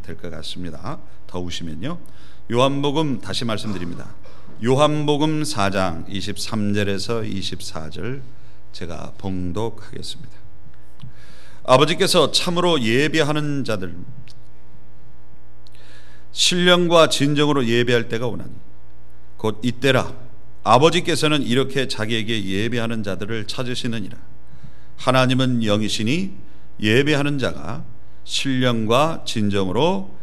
될 것 같습니다. 더우시면요. 요한복음 다시 말씀드립니다. 요한복음 4장 23절에서 24절 제가 봉독하겠습니다. 아버지께서 참으로 예배하는 자들 신령과 진정으로 예배할 때가 오나니 곧 이때라. 아버지께서는 이렇게 자기에게 예배하는 자들을 찾으시느니라. 하나님은 영이시니 예배하는 자가 신령과 진정으로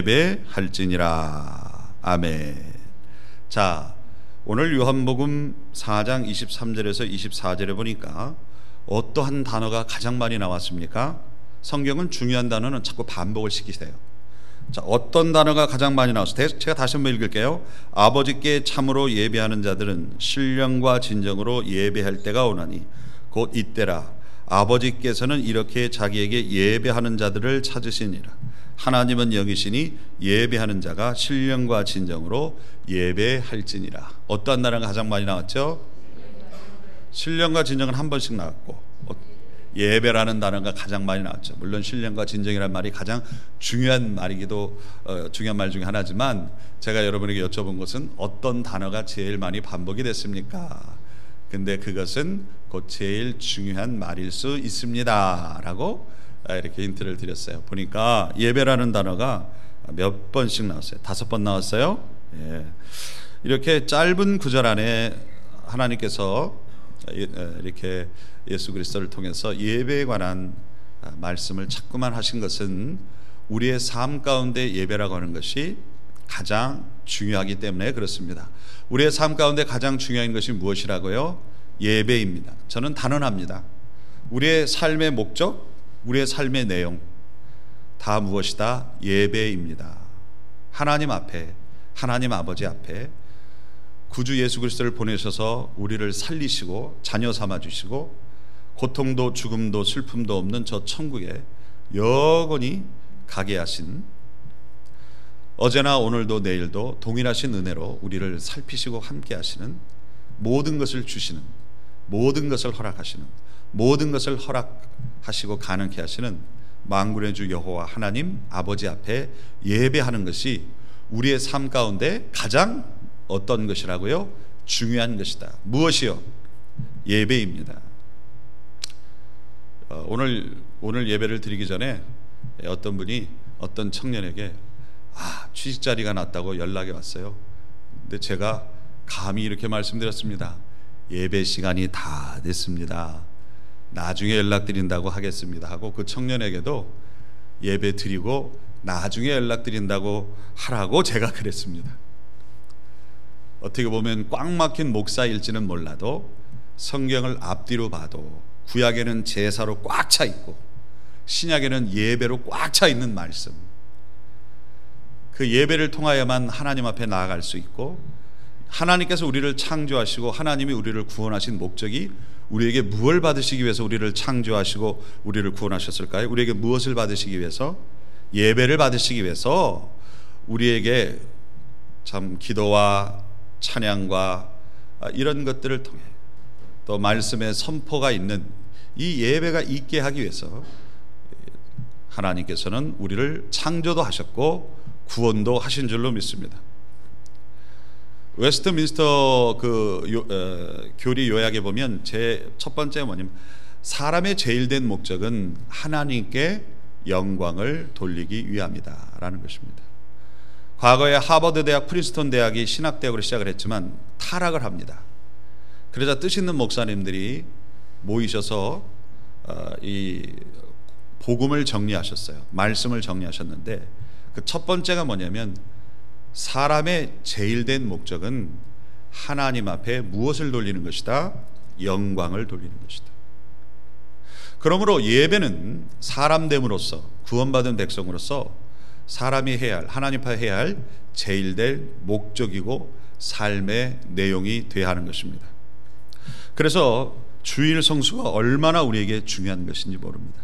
예배할지니라. 아멘. 자, 오늘 요한복음 4장 23절에서 24절에 보니까 어떠한 단어가 가장 많이 나왔습니까? 성경은 중요한 단어는 자꾸 반복을 시키세요. 자, 어떤 단어가 가장 많이 나왔어요? 제가 다시 한번 읽을게요. 아버지께 참으로 예배하는 자들은 신령과 진정으로 예배할 때가 오나니 곧 이때라. 아버지께서는 이렇게 자기에게 예배하는 자들을 찾으시니라. 하나님은 영이시니 예배하는 자가 신령과 진정으로 예배할지니라. 어떠한 단어가 가장 많이 나왔죠? 신령과 진정은 한 번씩 나왔고 예배라는 단어가 가장 많이 나왔죠. 물론 신령과 진정이라는 말이 가장 중요한 말이기도 중요한 말 중에 하나지만 제가 여러분에게 여쭤본 것은 어떤 단어가 제일 많이 반복이 됐습니까? 근데 그것은 곧 제일 중요한 말일 수 있습니다 라고 이렇게 힌트를 드렸어요. 보니까 예배라는 단어가 몇 번씩 나왔어요? 5번 나왔어요. 예. 이렇게 짧은 구절 안에 하나님께서 이렇게 예수 그리스도를 통해서 예배에 관한 말씀을 자꾸만 하신 것은 우리의 삶 가운데 예배라고 하는 것이 가장 중요하기 때문에 그렇습니다. 우리의 삶 가운데 가장 중요한 것이 무엇이라고요? 예배입니다. 저는 단언합니다. 우리의 삶의 목적, 우리의 삶의 내용 다 무엇이다? 예배입니다. 하나님 앞에, 하나님 아버지 앞에 구주 예수 그리스도를 보내셔서 우리를 살리시고 자녀 삼아 주시고 고통도 죽음도 슬픔도 없는 저 천국에 영원히 가게 하신, 어제나 오늘도 내일도 동일하신 은혜로 우리를 살피시고 함께 하시는, 모든 것을 주시는, 모든 것을 허락하시는, 모든 것을 허락하시고 가능케 하시는 만군의 주 여호와 하나님 아버지 앞에 예배하는 것이 우리의 삶 가운데 가장 어떤 것이라고요? 중요한 것이다. 무엇이요? 예배입니다. 오늘 예배를 드리기 전에 어떤 분이 어떤 청년에게 취직 자리가 났다고 연락이 왔어요. 근데 제가 감히 이렇게 말씀드렸습니다. 예배 시간이 다 됐습니다. 나중에 연락드린다고 하겠습니다 하고 그 청년에게도 예배 드리고 나중에 연락드린다고 하라고 제가 그랬습니다. 어떻게 보면 꽉 막힌 목사일지는 몰라도 성경을 앞뒤로 봐도 구약에는 제사로 꽉 차 있고 신약에는 예배로 꽉 차 있는 말씀, 그 예배를 통하여만 하나님 앞에 나아갈 수 있고, 하나님께서 우리를 창조하시고 하나님이 우리를 구원하신 목적이 우리에게 무엇을 받으시기 위해서 우리를 창조하시고 우리를 구원하셨을까요? 우리에게 무엇을 받으시기 위해서? 예배를 받으시기 위해서 우리에게 참 기도와 찬양과 이런 것들을 통해 또 말씀의 선포가 있는 이 예배가 있게 하기 위해서 하나님께서는 우리를 창조도 하셨고 구원도 하신 줄로 믿습니다. 웨스트민스터 교리 요약에 보면 제 첫 번째 뭐냐면 사람의 제일 된 목적은 하나님께 영광을 돌리기 위함이다 라는 것입니다. 과거에 하버드 대학, 프린스턴 대학이 신학대학으로 시작을 했지만 타락을 합니다. 그러자 뜻 있는 목사님들이 모이셔서 이 복음을 정리하셨어요. 말씀을 정리하셨는데 그 첫 번째가 뭐냐면 사람의 제일 된 목적은 하나님 앞에 무엇을 돌리는 것이다? 영광을 돌리는 것이다. 그러므로 예배는 사람됨으로써, 구원받은 백성으로서 사람이 해야 할, 하나님 앞에 해야 할 제일 될 목적이고 삶의 내용이 되어야 하는 것입니다. 그래서 주일 성수가 얼마나 우리에게 중요한 것인지 모릅니다.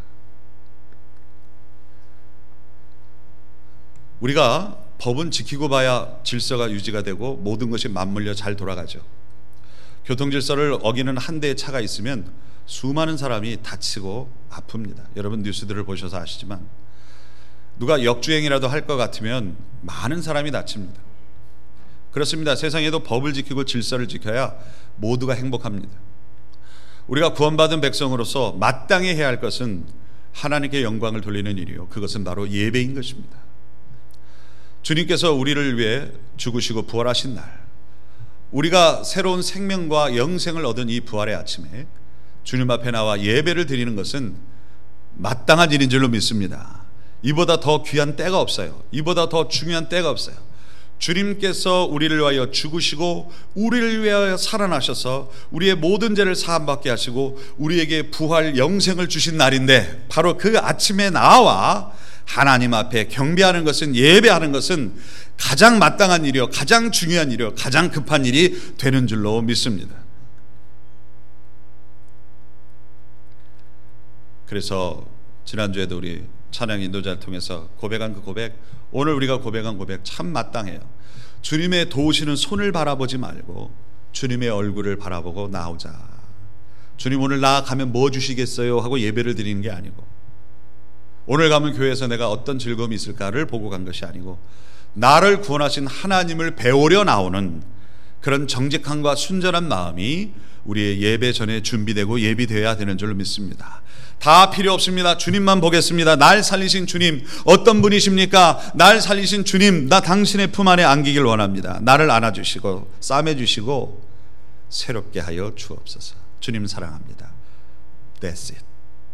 우리가 법은 지키고 봐야 질서가 유지가 되고 모든 것이 맞물려 잘 돌아가죠. 교통질서를 어기는 한 대의 차가 있으면 수많은 사람이 다치고 아픕니다. 여러분 뉴스들을 보셔서 아시지만 누가 역주행이라도 할 것 같으면 많은 사람이 다칩니다. 그렇습니다. 세상에도 법을 지키고 질서를 지켜야 모두가 행복합니다. 우리가 구원받은 백성으로서 마땅히 해야 할 것은 하나님께 영광을 돌리는 일이요, 그것은 바로 예배인 것입니다. 주님께서 우리를 위해 죽으시고 부활하신 날, 우리가 새로운 생명과 영생을 얻은 이 부활의 아침에 주님 앞에 나와 예배를 드리는 것은 마땅한 일인 줄로 믿습니다. 이보다 더 귀한 때가 없어요. 이보다 더 중요한 때가 없어요. 주님께서 우리를 위하여 죽으시고 우리를 위하여 살아나셔서 우리의 모든 죄를 사함받게 하시고 우리에게 부활 영생을 주신 날인데, 바로 그 아침에 나와 하나님 앞에 경배하는 것은, 예배하는 것은 가장 마땅한 일이요, 가장 중요한 일이요, 가장 급한 일이 되는 줄로 믿습니다. 그래서 지난주에도 우리 찬양 인도자를 통해서 고백한 그 고백, 오늘 우리가 고백한 고백 참 마땅해요. 주님의 도우시는 손을 바라보지 말고 주님의 얼굴을 바라보고 나오자. 주님 오늘 나 가면 뭐 주시겠어요 하고 예배를 드리는 게 아니고, 오늘 가면 교회에서 내가 어떤 즐거움이 있을까를 보고 간 것이 아니고, 나를 구원하신 하나님을 배우려 나오는 그런 정직함과 순전한 마음이 우리의 예배 전에 준비되고 예비되어야 되는 줄로 믿습니다. 다 필요 없습니다. 주님만 보겠습니다. 날 살리신 주님 어떤 분이십니까? 날 살리신 주님, 나 당신의 품 안에 안기길 원합니다. 나를 안아주시고 싸매주시고 새롭게 하여 주옵소서. 주님 사랑합니다. That's it.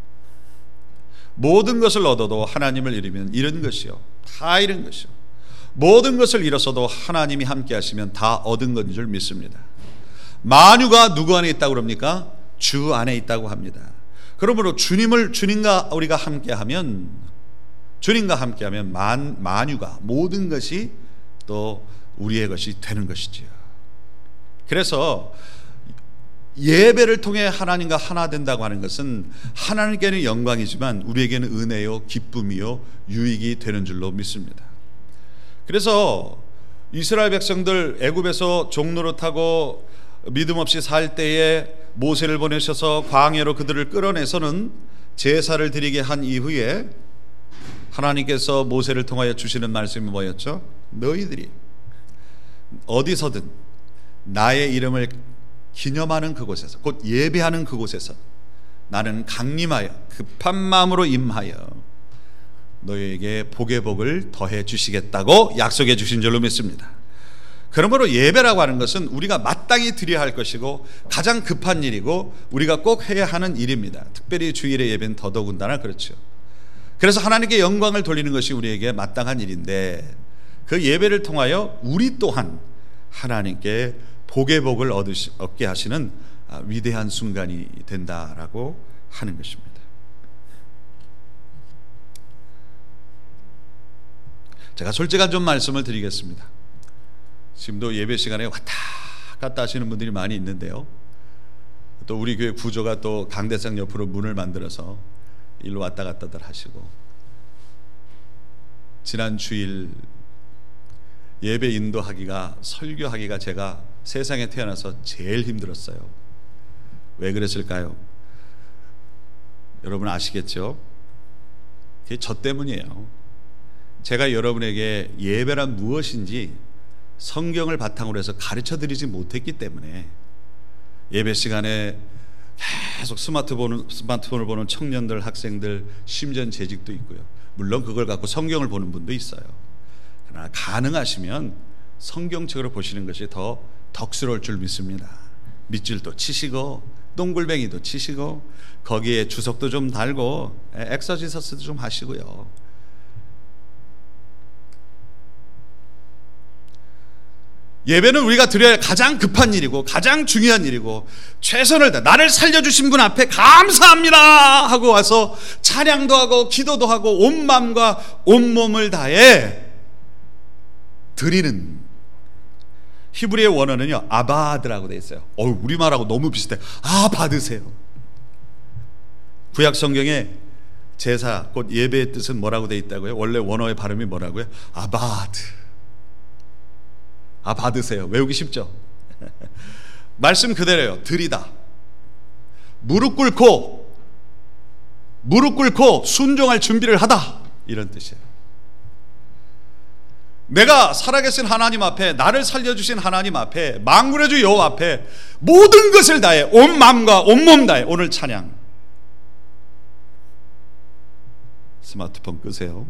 모든 것을 얻어도 하나님을 잃으면 잃은 것이요, 다 잃은 것이요, 모든 것을 잃었어도 하나님이 함께 하시면 다 얻은 것인 줄 믿습니다. 만유가 누구 안에 있다고 그럽니까? 주 안에 있다고 합니다. 그러므로 주님과 우리가 함께하면, 주님과 함께하면 만유가, 모든 것이 또 우리의 것이 되는 것이지요. 그래서 예배를 통해 하나님과 하나 된다고 하는 것은 하나님께는 영광이지만 우리에게는 은혜요, 기쁨이요, 유익이 되는 줄로 믿습니다. 그래서 이스라엘 백성들 애굽에서 종노릇하고 믿음 없이 살 때에 모세를 보내셔서 광야로 그들을 끌어내서는 제사를 드리게 한 이후에 하나님께서 모세를 통하여 주시는 말씀이 뭐였죠? 너희들이 어디서든 나의 이름을 기념하는 그곳에서, 곧 예배하는 그곳에서 나는 강림하여 급한 마음으로 임하여 너희에게 복의 복을 더해 주시겠다고 약속해 주신 줄로 믿습니다. 그러므로 예배라고 하는 것은 우리가 마땅히 드려야 할 것이고 가장 급한 일이고 우리가 꼭 해야 하는 일입니다. 특별히 주일의 예배는 더더군다나 그렇죠. 그래서 하나님께 영광을 돌리는 것이 우리에게 마땅한 일인데, 그 예배를 통하여 우리 또한 하나님께 복의 복을 얻게 하시는 위대한 순간이 된다라고 하는 것입니다. 제가 솔직한 좀 말씀을 드리겠습니다. 지금도 예배 시간에 왔다 갔다 하시는 분들이 많이 있는데요, 또 우리 교회 구조가 또 강대상 옆으로 문을 만들어서 일로 왔다 갔다들 하시고, 지난 주일 예배 인도하기가, 설교하기가 제가 세상에 태어나서 제일 힘들었어요. 왜 그랬을까요? 여러분 아시겠죠? 그게 저 때문이에요. 제가 여러분에게 예배란 무엇인지 성경을 바탕으로 해서 가르쳐 드리지 못했기 때문에 예배 시간에 계속 스마트폰을 보는 청년들, 학생들, 심지어 재직도 있고요. 물론 그걸 갖고 성경을 보는 분도 있어요. 그러나 가능하시면 성경책으로 보시는 것이 더 덕스러울 줄 믿습니다. 밑줄도 치시고 동글뱅이도 치시고 거기에 주석도 좀 달고 엑서시서스도 좀 하시고요. 예배는 우리가 드려야 할 가장 급한 일이고 가장 중요한 일이고, 최선을 다 나를 살려주신 분 앞에 감사합니다 하고 와서 찬양도 하고 기도도 하고 온 마음과 온 몸을 다해 드리는, 히브리의 원어는요 아바드라고 되어 있어요. 우리말하고 너무 비슷해. 받으세요. 구약 성경에 제사, 곧 예배의 뜻은 뭐라고 되어 있다고요? 원래 원어의 발음이 뭐라고요? 아바드. 받으세요. 외우기 쉽죠? 말씀 그대로예요. 드리다. 무릎 꿇고 순종할 준비를 하다, 이런 뜻이에요. 내가 살아계신 하나님 앞에, 나를 살려주신 하나님 앞에, 만군의 주 여호와 앞에 모든 것을 다해, 온 마음과 온몸 다해 오늘 찬양. 스마트폰 끄세요.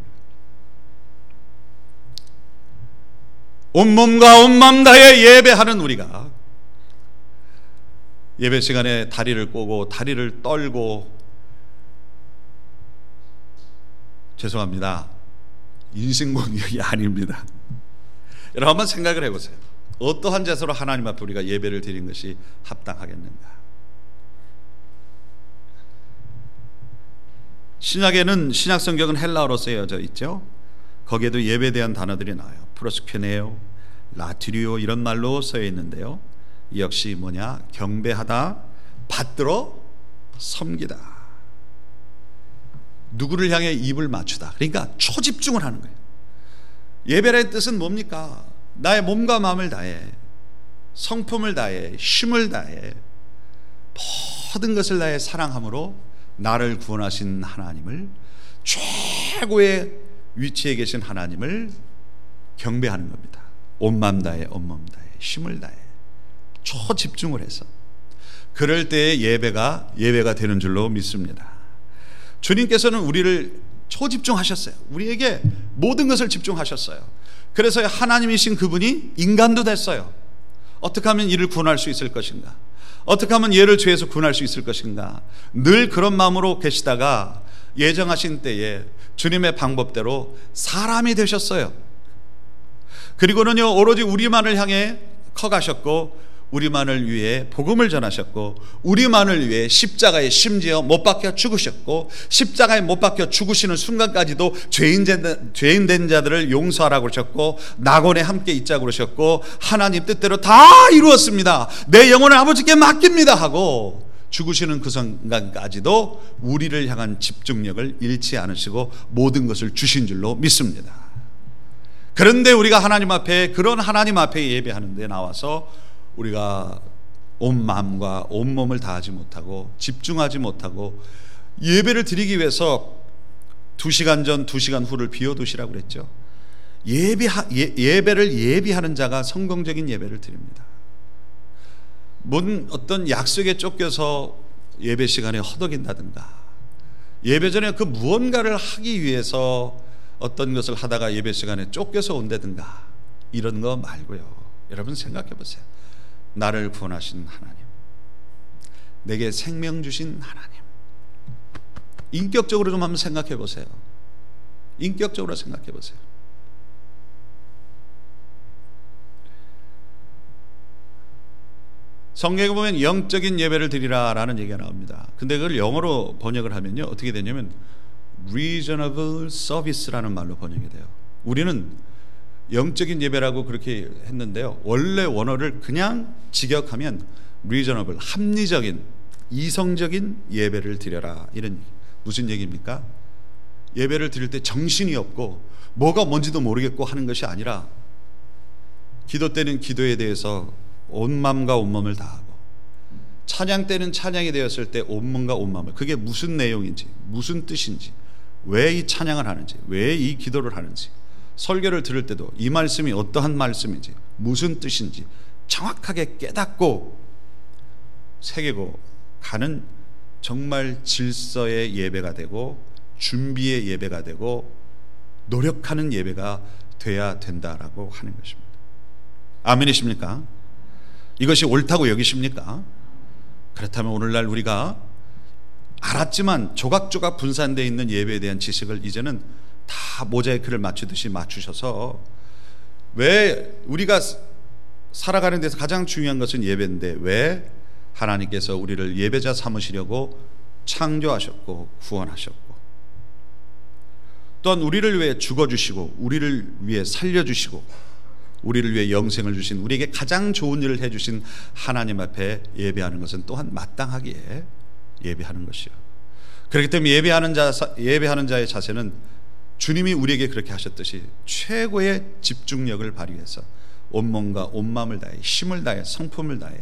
온몸과 온마음 다해 예배하는 우리가 예배 시간에 다리를 꼬고 다리를 떨고, 죄송합니다, 인신공격이 아닙니다. 여러분 한번 생각을 해보세요. 어떠한 자세로 하나님 앞에 우리가 예배를 드린 것이 합당하겠는가? 신약에는, 신약 성경은 헬라어로 쓰여져 있죠. 거기에도 예배에 대한 단어들이 나와요. 프로스케네오, 라트리오 이런 말로 쓰여 있는데요, 이 역시 뭐냐? 경배하다, 받들어 섬기다, 누구를 향해 입을 맞추다. 그러니까 초집중을 하는 거예요. 예배의 뜻은 뭡니까? 나의 몸과 마음을 다해, 성품을 다해, 힘을 다해, 모든 것을 다해 사랑함으로 나를 구원하신 하나님을, 최고의 위치에 계신 하나님을 경배하는 겁니다. 온 마음 다해, 온몸 다해, 힘을 다해, 초집중을 해서. 그럴 때의 예배가 되는 줄로 믿습니다. 주님께서는 우리를 초집중하셨어요. 우리에게 모든 것을 집중하셨어요. 그래서 하나님이신 그분이 인간도 됐어요. 어떻게 하면 이를 구원할 수 있을 것인가? 어떻게 하면 얘를 죄에서 구원할 수 있을 것인가? 늘 그런 마음으로 계시다가 예정하신 때에 주님의 방법대로 사람이 되셨어요. 그리고는요, 오로지 우리만을 향해 커가셨고, 우리만을 위해 복음을 전하셨고, 우리만을 위해 십자가에 심지어 못 박혀 죽으셨고, 십자가에 못 박혀 죽으시는 순간까지도 죄인 된 자들을 용서하라고 그러셨고, 낙원에 함께 있자고 그러셨고, 하나님 뜻대로 다 이루었습니다, 내 영혼을 아버지께 맡깁니다 하고 죽으시는 그 순간까지도 우리를 향한 집중력을 잃지 않으시고 모든 것을 주신 줄로 믿습니다. 그런데 우리가 하나님 앞에, 그런 하나님 앞에 예배하는 데 나와서 우리가 온 마음과 온 몸을 다하지 못하고 집중하지 못하고, 예배를 드리기 위해서 2시간 전 2시간 후를 비워두시라고 그랬죠. 예배를 예비하는 자가 성공적인 예배를 드립니다. 어떤 약속에 쫓겨서 예배 시간에 허덕인다든가, 예배 전에 그 무언가를 하기 위해서 어떤 것을 하다가 예배 시간에 쫓겨서 온다든가, 이런 거 말고요. 여러분 생각해 보세요. 나를 구원하신 하나님, 내게 생명 주신 하나님, 인격적으로 좀 한번 생각해 보세요. 인격적으로 생각해 보세요. 성경에 보면 영적인 예배를 드리라라는 얘기가 나옵니다. 근데 그걸 영어로 번역을 하면요, 어떻게 되냐면 reasonable service라는 말로 번역이 돼요. 우리는 영적인 예배라고 그렇게 했는데요, 원래 원어를 그냥 직역하면 reasonable, 합리적인, 이성적인 예배를 드려라, 이런. 무슨 얘기입니까? 예배를 드릴 때 정신이 없고 뭐가 뭔지도 모르겠고 하는 것이 아니라, 기도 때는 기도에 대해서 온 마음과 온 몸을 다하고, 찬양 때는 찬양이 되었을 때 온 몸과 온 마음을, 그게 무슨 내용인지, 무슨 뜻인지, 왜 이 찬양을 하는지, 왜 이 기도를 하는지, 설교를 들을 때도 이 말씀이 어떠한 말씀인지, 무슨 뜻인지 정확하게 깨닫고 새기고 가는, 정말 질서의 예배가 되고 준비의 예배가 되고 노력하는 예배가 돼야 된다라고 하는 것입니다. 아멘이십니까? 이것이 옳다고 여기십니까? 그렇다면 오늘날 우리가 알았지만 조각조각 분산되어 있는 예배에 대한 지식을 이제는 다 모자이크를 맞추듯이 맞추셔서, 왜 우리가 살아가는 데서 가장 중요한 것은 예배인데 왜 하나님께서 우리를 예배자 삼으시려고 창조하셨고 구원하셨고, 또한 우리를 위해 죽어주시고 우리를 위해 살려주시고 우리를 위해 영생을 주신, 우리에게 가장 좋은 일을 해주신 하나님 앞에 예배하는 것은 또한 마땅하기에 예배하는 것이요. 그렇기 때문에 예배하는 자의 자세는 주님이 우리에게 그렇게 하셨듯이 최고의 집중력을 발휘해서 온몸과 온마음을 다해, 힘을 다해, 성품을 다해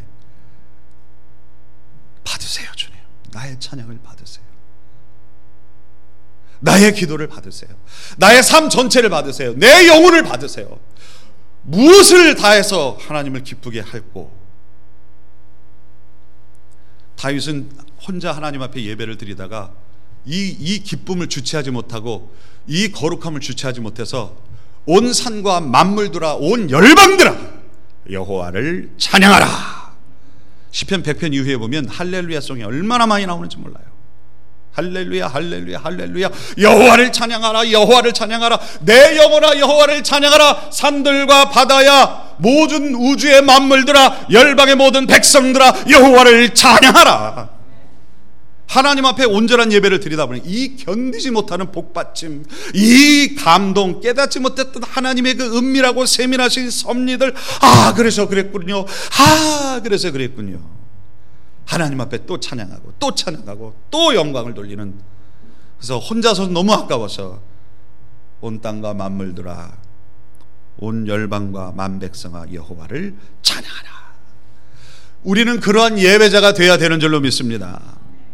받으세요. 주님, 나의 찬양을 받으세요. 나의 기도를 받으세요. 나의 삶 전체를 받으세요. 내 영혼을 받으세요. 무엇을 다해서 하나님을 기쁘게 할꼬? 다윗은 혼자 하나님 앞에 예배를 드리다가 이 기쁨을 주체하지 못하고 이 거룩함을 주체하지 못해서 온 산과 만물들아 온 열방들아 여호와를 찬양하라. 시편 100편 이후에 보면 할렐루야 송이 얼마나 많이 나오는지 몰라요. 할렐루야 할렐루야 할렐루야 여호와를 찬양하라 여호와를 찬양하라 내 영혼아 여호와를 찬양하라. 산들과 바다야 모든 우주의 만물들아 열방의 모든 백성들아 여호와를 찬양하라. 하나님 앞에 온전한 예배를 드리다 보니 이 견디지 못하는 복받침, 이 감동, 깨닫지 못했던 하나님의 그 은밀하고 세밀하신 섭리들, 그래서 그랬군요. 그래서 그랬군요. 하나님 앞에 또 찬양하고 또 찬양하고 또 영광을 돌리는. 그래서 혼자서 너무 아까워서 온 땅과 만물들아 온 열방과 만백성아 여호와를 찬양하라. 우리는 그러한 예배자가 되어야 되는 줄로 믿습니다.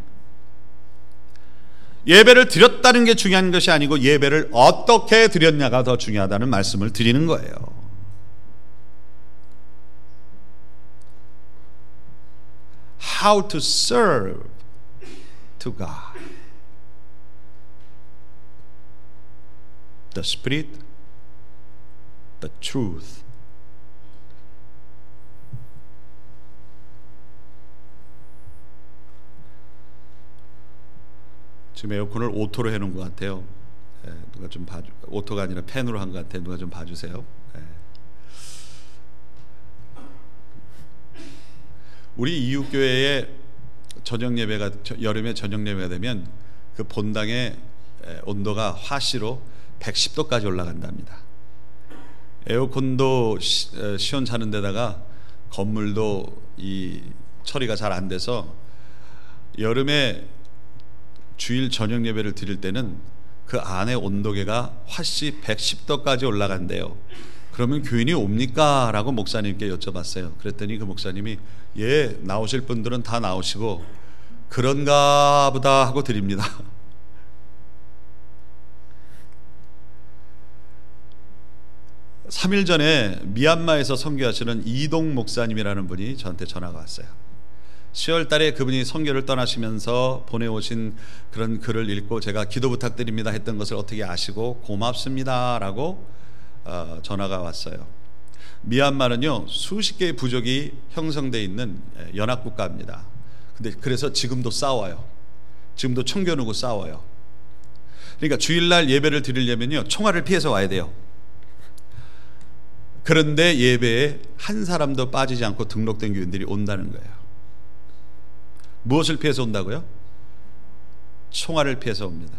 예배를 드렸다는 게 중요한 것이 아니고 예배를 어떻게 드렸냐가 더 중요하다는 말씀을 드리는 거예요. How to serve to God. The Spirit, the truth. 지금 에어컨을 오토로 해놓은 것 같아요. 누가 좀 봐주. 오토가 아니라 팬으로 한 것 같아요. 누가 좀 봐주세요. 우리 이웃교회의 저녁 예배가 여름에 저녁 예배가 되면 그 본당의 온도가 화씨로 110도까지 올라간답니다. 에어컨도 시원찮은 데다가 건물도 이 처리가 잘 안 돼서 여름에 주일 저녁 예배를 드릴 때는 그 안에 온도계가 화씨 110도까지 올라간대요. 그러면 교인이 옵니까? 라고 목사님께 여쭤봤어요. 그랬더니 그 목사님이 나오실 분들은 다 나오시고 그런가 보다 하고 드립니다. (3일) 전에 미얀마에서 선교하시는 이동 목사님이라는 분이 저한테 전화가 왔어요. 10월 달에 그분이 선교를 떠나시면서 보내오신 그런 글을 읽고 제가 기도 부탁드립니다 했던 것을 어떻게 아시고 고맙습니다 라고 전화가 왔어요. 미얀마는요 수십 개의 부족이 형성되어 있는 연합국가입니다. 근데 그래서 지금도 싸워요. 지금도 청겨누고 싸워요. 그러니까 주일날 예배를 드리려면요 총알을 피해서 와야 돼요. 그런데 예배에 한 사람도 빠지지 않고 등록된 교인들이 온다는 거예요. 무엇을 피해서 온다고요? 총알을 피해서 옵니다.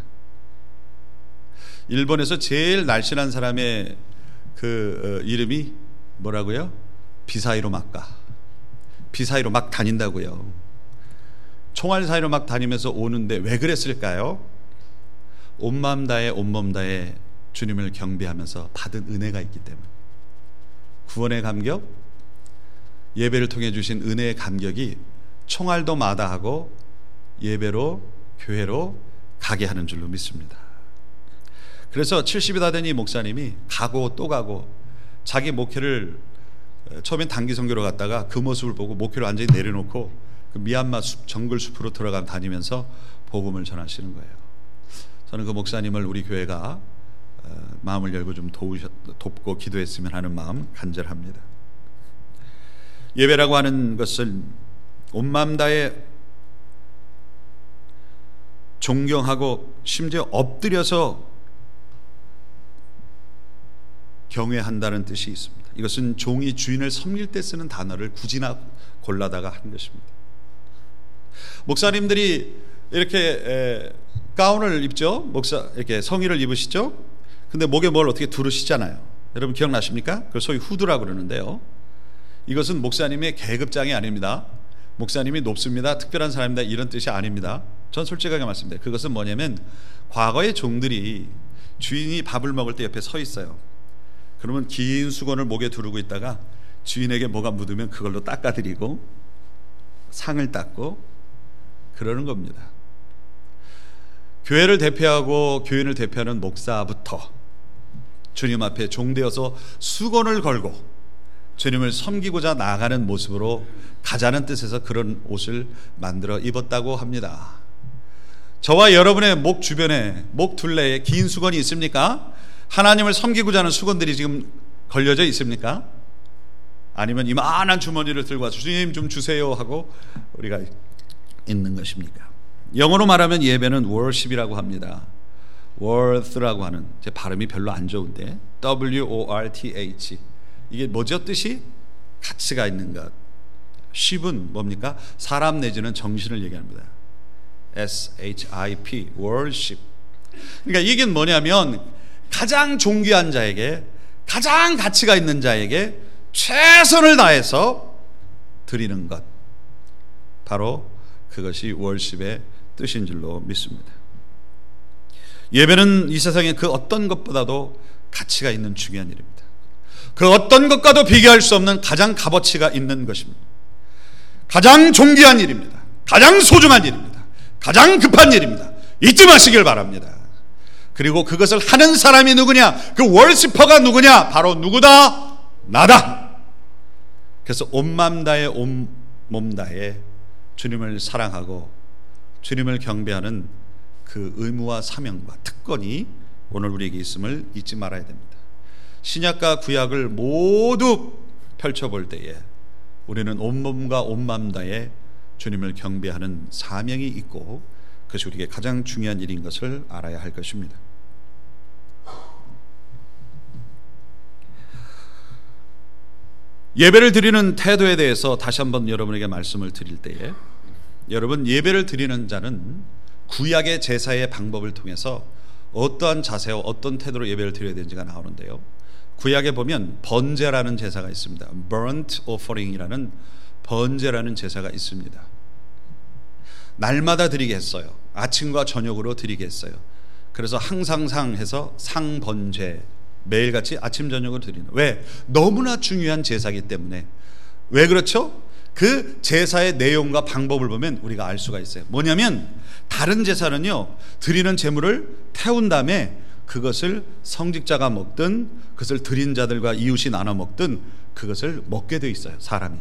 일본에서 제일 날씬한 사람의 그 이름이 뭐라고요? 비사이로 막가. 비사이로 막 다닌다고요. 총알 사이로 막 다니면서 오는데 왜 그랬을까요? 온마음 다해 온몸 다해 주님을 경배하면서 받은 은혜가 있기 때문에. 구원의 감격, 예배를 통해 주신 은혜의 감격이 총알도 마다하고 예배로 교회로 가게 하는 줄로 믿습니다. 그래서 70이 다 된 이 목사님이 가고 또 가고 자기 목회를 처음엔 단기 선교로 갔다가 그 모습을 보고 목회를 완전히 내려놓고 그 미얀마 정글 숲으로 들어가 다니면서 복음을 전하시는 거예요. 저는 그 목사님을 우리 교회가 마음을 열고 좀 돕고 기도했으면 하는 마음 간절합니다. 예배라고 하는 것을 온 마음 다해 존경하고 심지어 엎드려서 경외한다는 뜻이 있습니다. 이것은 종이 주인을 섬길 때 쓰는 단어를 굳이나 골라다가 한 것입니다. 목사님들이 이렇게 가운을 입죠. 이렇게 성의를 입으시죠. 근데 목에 뭘 어떻게 두르시잖아요. 여러분 기억나십니까? 그걸 소위 후드라고 그러는데요. 이것은 목사님의 계급장이 아닙니다. 목사님이 높습니다, 특별한 사람입니다, 이런 뜻이 아닙니다. 전 솔직하게 말씀드려요. 그것은 뭐냐면 과거의 종들이 주인이 밥을 먹을 때 옆에 서 있어요. 그러면 긴 수건을 목에 두르고 있다가 주인에게 뭐가 묻으면 그걸로 닦아드리고 상을 닦고 그러는 겁니다. 교회를 대표하고 교인을 대표하는 목사부터 주님 앞에 종되어서 수건을 걸고 주님을 섬기고자 나아가는 모습으로 가자는 뜻에서 그런 옷을 만들어 입었다고 합니다. 저와 여러분의 목 주변에, 목 둘레에 긴 수건이 있습니까? 하나님을 섬기고자 하는 수건들이 지금 걸려져 있습니까? 아니면 이만한 주머니를 들고 와서 주님 좀 주세요 하고 우리가 있는 것입니까? 영어로 말하면 예배는 worship이라고 합니다. worth라고 하는, 제 발음이 별로 안 좋은데 worth, 이게 뭐죠? 뜻이 가치가 있는 것. ship은 뭡니까? 사람 내지는 정신을 얘기합니다. ship, worship. 그러니까 이게 뭐냐면 가장 존귀한 자에게, 가장 가치가 있는 자에게 최선을 다해서 드리는 것, 바로 그것이 worship의 뜻인 줄로 믿습니다. 예배는 이 세상의 그 어떤 것보다도 가치가 있는 중요한 일입니다. 그 어떤 것과도 비교할 수 없는 가장 값어치가 있는 것입니다. 가장 존귀한 일입니다. 가장 소중한 일입니다. 가장 급한 일입니다. 잊지 마시길 바랍니다. 그리고 그것을 하는 사람이 누구냐? 그 월시퍼가 누구냐? 바로 누구다? 나다. 그래서 온 맘 다해 온 몸 다해 주님을 사랑하고 주님을 경배하는 그 의무와 사명과 특권이 오늘 우리에게 있음을 잊지 말아야 됩니다. 신약과 구약을 모두 펼쳐볼 때에 우리는 온몸과 온맘 다해 주님을 경배하는 사명이 있고 그것이 우리에게 가장 중요한 일인 것을 알아야 할 것입니다. 예배를 드리는 태도에 대해서 다시 한번 여러분에게 말씀을 드릴 때에, 여러분, 예배를 드리는 자는 구약의 제사의 방법을 통해서 어떠한 자세와 어떤 태도로 예배를 드려야 되는지가 나오는데요, 구약에 보면 번제라는 제사가 있습니다. burnt offering이라는 번제라는 제사가 있습니다. 날마다 드리게 했어요. 아침과 저녁으로 드리게 했어요. 그래서 항상상 해서 상번제, 매일같이 아침 저녁으로 드리는. 왜? 너무나 중요한 제사이기 때문에. 왜 그렇죠? 그 제사의 내용과 방법을 보면 우리가 알 수가 있어요. 뭐냐면 다른 제사는요, 드리는 제물을 태운 다음에 그것을 성직자가 먹든 그것을 드린 자들과 이웃이 나눠 먹든 그것을 먹게 돼 있어요, 사람이.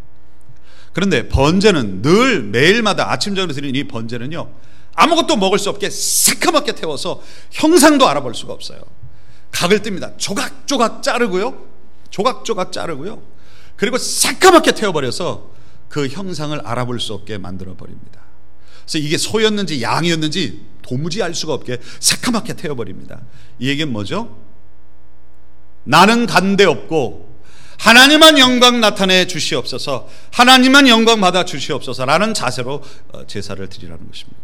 그런데 번제는 늘 매일마다 아침 저녁으로 드리는 이 번제는요, 아무것도 먹을 수 없게 새카맣게 태워서 형상도 알아볼 수가 없어요. 각을 띱니다. 조각조각 자르고요, 조각조각 자르고요, 그리고 새카맣게 태워버려서 그 형상을 알아볼 수 없게 만들어버립니다. 그래서 이게 소였는지 양이었는지 도무지 알 수가 없게 새카맣게 태워버립니다. 이 얘기는 뭐죠? 나는 간데 없고 하나님만 영광 나타내 주시옵소서, 하나님만 영광 받아 주시옵소서라는 자세로 제사를 드리라는 것입니다.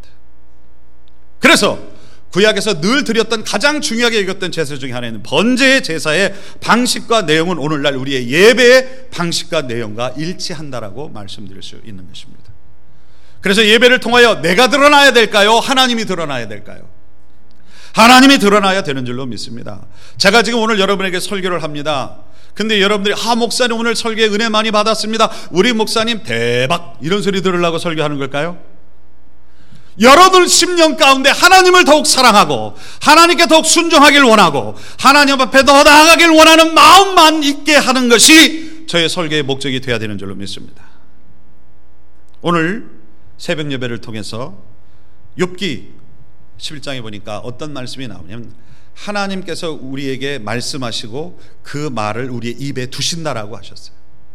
그래서 구약에서 늘 드렸던 가장 중요하게 여겼던 제사 중에 하나는 번제의 제사의 방식과 내용은 오늘날 우리의 예배의 방식과 내용과 일치한다라고 말씀드릴 수 있는 것입니다. 그래서 예배를 통하여 내가 드러나야 될까요? 하나님이 드러나야 될까요? 하나님이 드러나야 되는 줄로 믿습니다. 제가 지금 오늘 여러분에게 설교를 합니다. 근데 여러분들이 목사님 오늘 설교에 은혜 많이 받았습니다, 우리 목사님 대박, 이런 소리 들으려고 설교하는 걸까요? 여러분 심령 가운데 하나님을 더욱 사랑하고 하나님께 더욱 순종하길 원하고 하나님 앞에 더 나아가길 원하는 마음만 있게 하는 것이 저의 설교의 목적이 되어야 되는 줄로 믿습니다. 오늘 새벽 예배를 통해서 욥기 11장에 보니까 어떤 말씀이 나오냐면 하나님께서 우리에게 말씀하시고 그 말을 우리의 입에 두신다라고 하셨어요.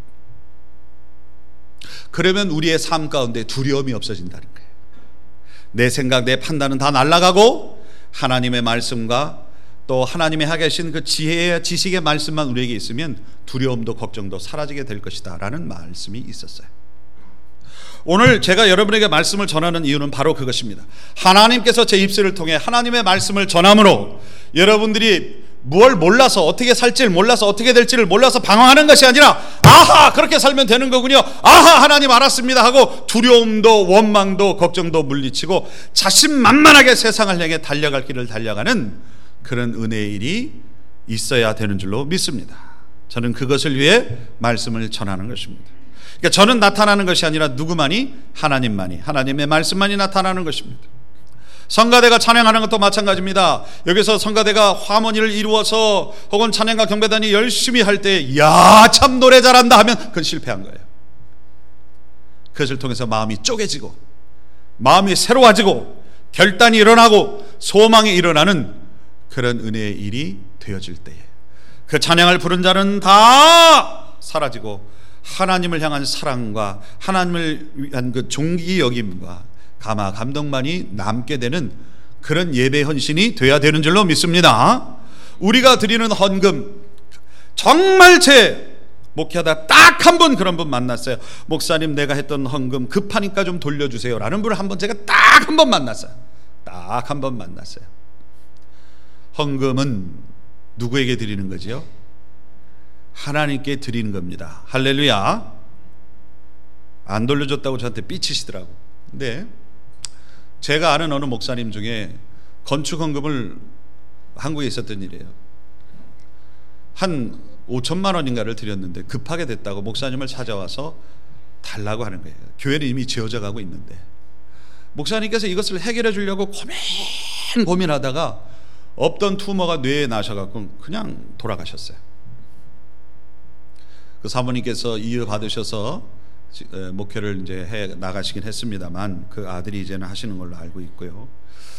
그러면 우리의 삶 가운데 두려움이 없어진다는 거예요. 내 생각, 내 판단은 다 날아가고 하나님의 말씀과 또 하나님의 하게 하신 그 지혜와 지식의 말씀만 우리에게 있으면 두려움도 걱정도 사라지게 될 것이다 라는 말씀이 있었어요. 오늘 제가 여러분에게 말씀을 전하는 이유는 바로 그것입니다. 하나님께서 제 입술을 통해 하나님의 말씀을 전함으로 여러분들이 뭘 몰라서 어떻게 살지를 몰라서 어떻게 될지를 몰라서 방황하는 것이 아니라 아하 그렇게 살면 되는 거군요, 아하 하나님 알았습니다 하고 두려움도 원망도 걱정도 물리치고 자신만만하게 세상을 향해 달려갈 길을 달려가는 그런 은혜의 일이 있어야 되는 줄로 믿습니다. 저는 그것을 위해 말씀을 전하는 것입니다. 그러니까 저는 나타나는 것이 아니라 누구만이? 하나님만이, 하나님의 말씀만이 나타나는 것입니다. 성가대가 찬양하는 것도 마찬가지입니다. 여기서 성가대가 화모니를 이루어서 혹은 찬양가 경배단이 열심히 할 때 이야 참 노래 잘한다 하면 그건 실패한 거예요. 그것을 통해서 마음이 쪼개지고 마음이 새로워지고 결단이 일어나고 소망이 일어나는 그런 은혜의 일이 되어질 때에 그 찬양을 부른 자는 다 사라지고 하나님을 향한 사랑과 하나님을 위한 그 존귀 여김과 감화 감동만이 남게 되는 그런 예배 헌신이 돼야 되는 줄로 믿습니다. 우리가 드리는 헌금, 정말 제 목회하다 딱 한 번 그런 분 만났어요. 목사님, 내가 했던 헌금 급하니까 좀 돌려주세요 라는 분을 한 번 제가 딱 한 번 만났어요. 딱 한 번 만났어요. 헌금은 누구에게 드리는 거지요? 하나님께 드리는 겁니다. 할렐루야. 안 돌려줬다고 저한테 삐치시더라고. 근데 제가 아는 어느 목사님 중에 건축 헌금을 한국에 있었던 일이에요. 한 5천만 원인가를 드렸는데 급하게 됐다고 목사님을 찾아와서 달라고 하는 거예요. 교회는 이미 지어져 가고 있는데 목사님께서 이것을 해결해 주려고 고민하다가 없던 투머가 뇌에 나셔갖고 그냥 돌아가셨어요. 그 사모님께서 이어받으셔서 목회를 이제 해 나가시긴 했습니다만 그 아들이 이제는 하시는 걸로 알고 있고요.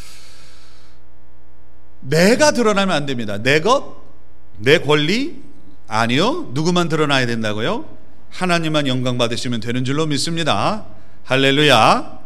내가 드러나면 안 됩니다. 내 것, 내 권리 아니요. 누구만 드러나야 된다고요? 하나님만 영광 받으시면 되는 줄로 믿습니다. 할렐루야.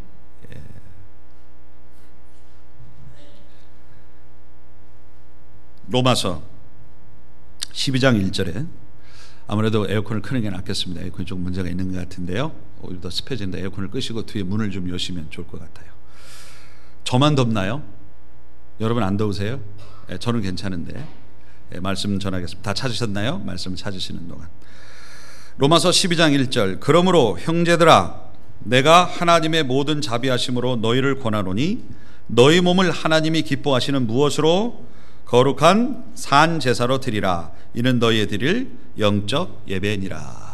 로마서 12장 1절에 아무래도 에어컨을 끄는 게 낫겠습니다. 에어컨이 좀 문제가 있는 것 같은데요. 오히려 더 습해진다. 에어컨을 끄시고 뒤에 문을 좀 여시면 좋을 것 같아요. 저만 덥나요? 여러분 안 더우세요? 저는 괜찮은데. 말씀 전하겠습니다. 다 찾으셨나요? 말씀을 찾으시는 동안. 로마서 12장 1절 그러므로 형제들아 내가 하나님의 모든 자비하심으로 너희를 권하노니 너희 몸을 하나님이 기뻐하시는 무엇으로 거룩한 산 제사로 드리라. 이는 너희의 드릴 영적 예배니라.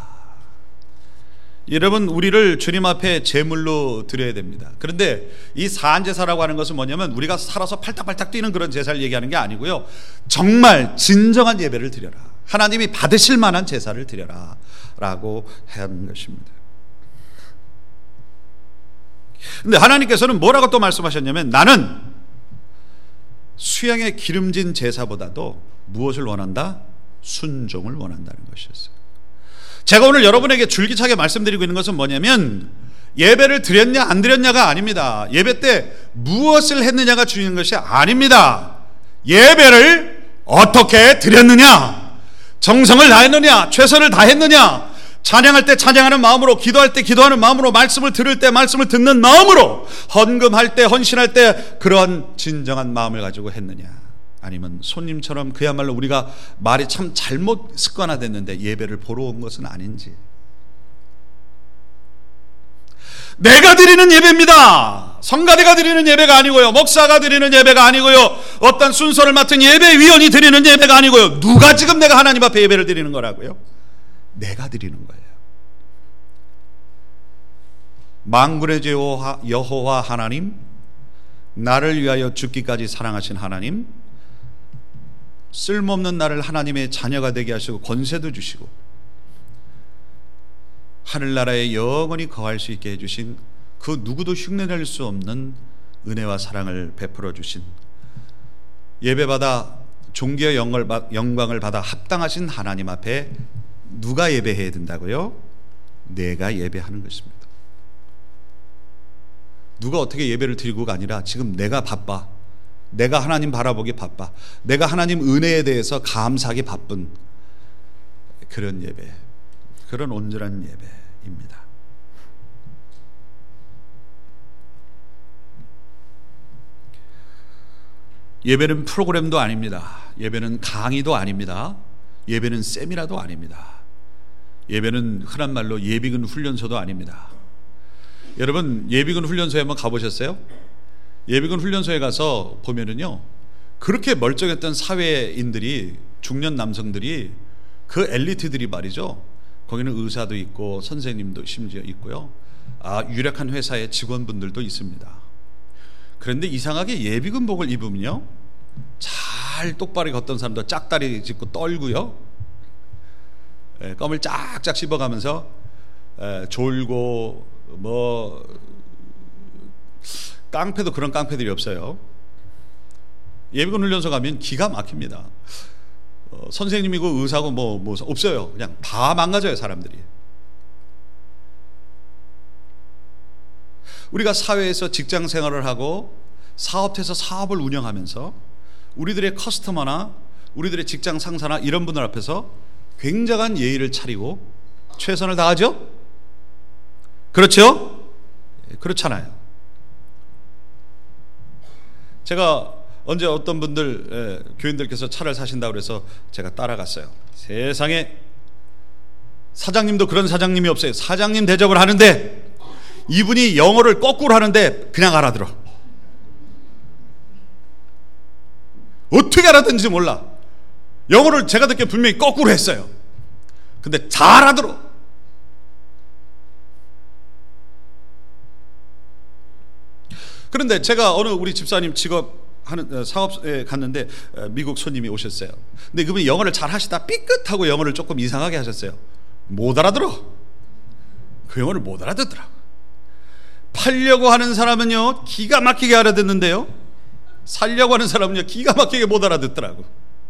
여러분 우리를 주님 앞에 제물로 드려야 됩니다. 그런데 이 산 제사라고 하는 것은 뭐냐면 우리가 살아서 팔딱팔딱 뛰는 그런 제사를 얘기하는 게 아니고요. 정말 진정한 예배를 드려라. 하나님이 받으실 만한 제사를 드려라 라고 하는 것입니다. 근데 하나님께서는 뭐라고 또 말씀하셨냐면 나는 수양의 기름진 제사보다도 무엇을 원한다? 순종을 원한다는 것이었어요. 제가 오늘 여러분에게 줄기차게 말씀드리고 있는 것은 뭐냐면 예배를 드렸냐 안 드렸냐가 아닙니다. 예배 때 무엇을 했느냐가 중요한 것이 아닙니다. 예배를 어떻게 드렸느냐, 정성을 다했느냐, 최선을 다했느냐, 찬양할 때 찬양하는 마음으로, 기도할 때 기도하는 마음으로, 말씀을 들을 때 말씀을 듣는 마음으로, 헌금할 때 헌신할 때 그런 진정한 마음을 가지고 했느냐, 아니면 손님처럼 그야말로 우리가 말이 참 잘못 습관화됐는데 예배를 보러 온 것은 아닌지. 내가 드리는 예배입니다. 성가대가 드리는 예배가 아니고요, 목사가 드리는 예배가 아니고요, 어떤 순서를 맡은 예배위원이 드리는 예배가 아니고요. 누가 지금 내가 하나님 앞에 예배를 드리는 거라고요? 내가 드리는 거예요. 만군의 여호와 하나님, 나를 위하여 죽기까지 사랑하신 하나님, 쓸모없는 나를 하나님의 자녀가 되게 하시고 권세도 주시고 하늘나라에 영원히 거할 수 있게 해주신 그 누구도 흉내낼 수 없는 은혜와 사랑을 베풀어 주신, 예배받아 존귀의 영광을 받아 합당하신 하나님 앞에 누가 예배해야 된다고요? 내가 예배하는 것입니다. 누가 어떻게 예배를 드리고가 아니라 지금 내가 바빠, 내가 하나님 바라보기 바빠, 내가 하나님 은혜에 대해서 감사하기 바쁜 그런 예배, 그런 온전한 예배입니다. 예배는 프로그램도 아닙니다. 예배는 강의도 아닙니다. 예배는 세미나도 아닙니다. 예배는 흔한 말로 예비군 훈련소도 아닙니다. 여러분 예비군 훈련소에 한번 가보셨어요? 예비군 훈련소에 가서 보면은요, 그렇게 멀쩡했던 사회인들이, 중년 남성들이, 그 엘리트들이 말이죠, 거기는 의사도 있고 선생님도 심지어 있고요, 유력한 회사의 직원분들도 있습니다. 그런데 이상하게 예비군복을 입으면요, 잘 똑바로 걷던 사람도 짝다리 짚고 떨고요, 껌을 쫙쫙 씹어가면서 졸고, 뭐 깡패도 그런 깡패들이 없어요. 예비군 훈련소 가면 기가 막힙니다. 선생님이고 의사고 뭐 없어요. 그냥 다 망가져요, 사람들이. 우리가 사회에서 직장 생활을 하고 사업체에서 사업을 운영하면서 우리들의 커스터머나 우리들의 직장 상사나 이런 분들 앞에서 굉장한 예의를 차리고 최선을 다하죠? 그렇죠? 그렇잖아요. 제가 언제 어떤 분들, 교인들께서 차를 사신다고 그래서 제가 따라갔어요. 세상에, 사장님도 그런 사장님이 없어요. 사장님 대접을 하는데 이분이 영어를 거꾸로 하는데 그냥 알아들어. 어떻게 알아듣는지 몰라. 영어를 제가 듣기에 분명히 거꾸로 했어요. 근데 잘 알아들어. 그런데 제가 어느 우리 집사님 직업하는 사업에 갔는데 미국 손님이 오셨어요. 근데 그분이 영어를 잘 하시다 삐끗하고 영어를 조금 이상하게 하셨어요. 못 알아들어. 그 영어를 못 알아듣더라고. 팔려고 하는 사람은요 기가 막히게 알아듣는데요, 살려고 하는 사람은요 기가 막히게 못 알아듣더라고.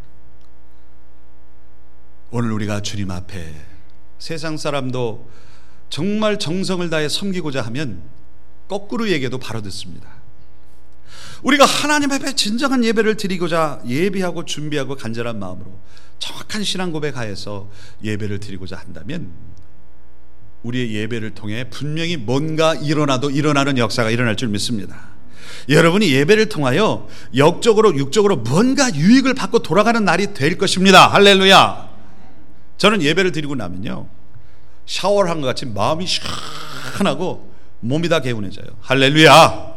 오늘 우리가 주님 앞에 세상 사람도 정말 정성을 다해 섬기고자 하면 거꾸로 얘기해도 바로 듣습니다. 우리가 하나님 앞에 진정한 예배를 드리고자 예비하고 준비하고 간절한 마음으로 정확한 신앙 고백하여서 예배를 드리고자 한다면 우리의 예배를 통해 분명히 뭔가 일어나는 역사가 일어날 줄 믿습니다. 여러분이 예배를 통하여 영적으로 육적으로 뭔가 유익을 받고 돌아가는 날이 될 것입니다. 할렐루야. 저는 예배를 드리고 나면요 샤워를 한 것 같이 마음이 시원하고 몸이 다 개운해져요. 할렐루야.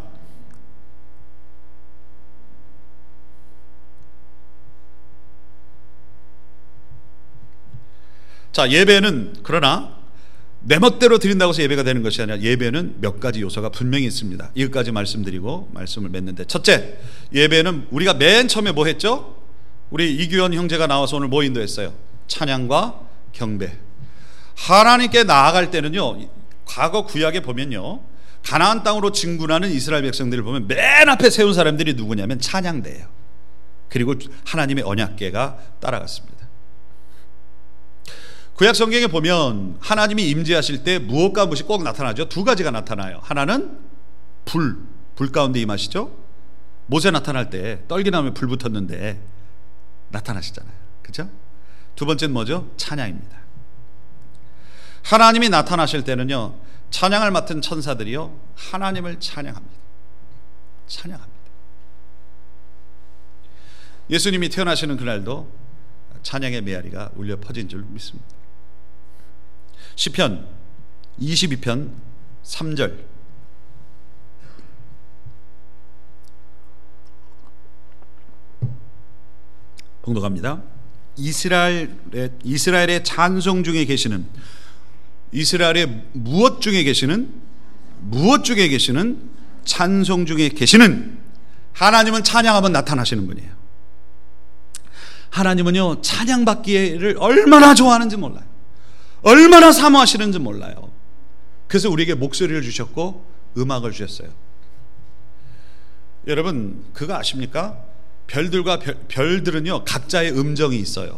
자, 예배는 그러나 내 멋대로 드린다고 해서 예배가 되는 것이 아니라 예배는 몇 가지 요소가 분명히 있습니다. 이것까지 말씀드리고 말씀을 맺는데, 첫째, 예배는 우리가 맨 처음에 뭐 했죠? 우리 이규현 형제가 나와서 오늘 뭐 인도했어요? 찬양과 경배. 하나님께 나아갈 때는요, 과거 구약에 보면요 가나안 땅으로 진군하는 이스라엘 백성들을 보면 맨 앞에 세운 사람들이 누구냐면 찬양대예요. 그리고 하나님의 언약궤가 따라갔습니다. 구약 성경에 보면 하나님이 임재하실 때 무엇과 무엇이 꼭 나타나죠. 두 가지가 나타나요. 하나는 불 가운데 임하시죠. 모세 나타날 때 떨기나무에 불 붙었는데 나타나시잖아요. 그렇죠? 두 번째는 뭐죠? 찬양입니다. 하나님이 나타나실 때는요 찬양을 맡은 천사들이요 하나님을 찬양합니다. 찬양합니다. 예수님이 태어나시는 그날도 찬양의 메아리가 울려 퍼진 줄 믿습니다. 시편 22편 3절 봉독합니다. 이스라엘의 찬송 중에 계시는, 이스라엘의 무엇 중에 계시는 찬송 중에 계시는 하나님은 찬양하면 나타나시는 분이에요. 하나님은요 찬양받기를 얼마나 좋아하는지 몰라요. 얼마나 사모하시는지 몰라요. 그래서 우리에게 목소리를 주셨고 음악을 주셨어요. 여러분 그거 아십니까? 별들은요 각자의 음정이 있어요.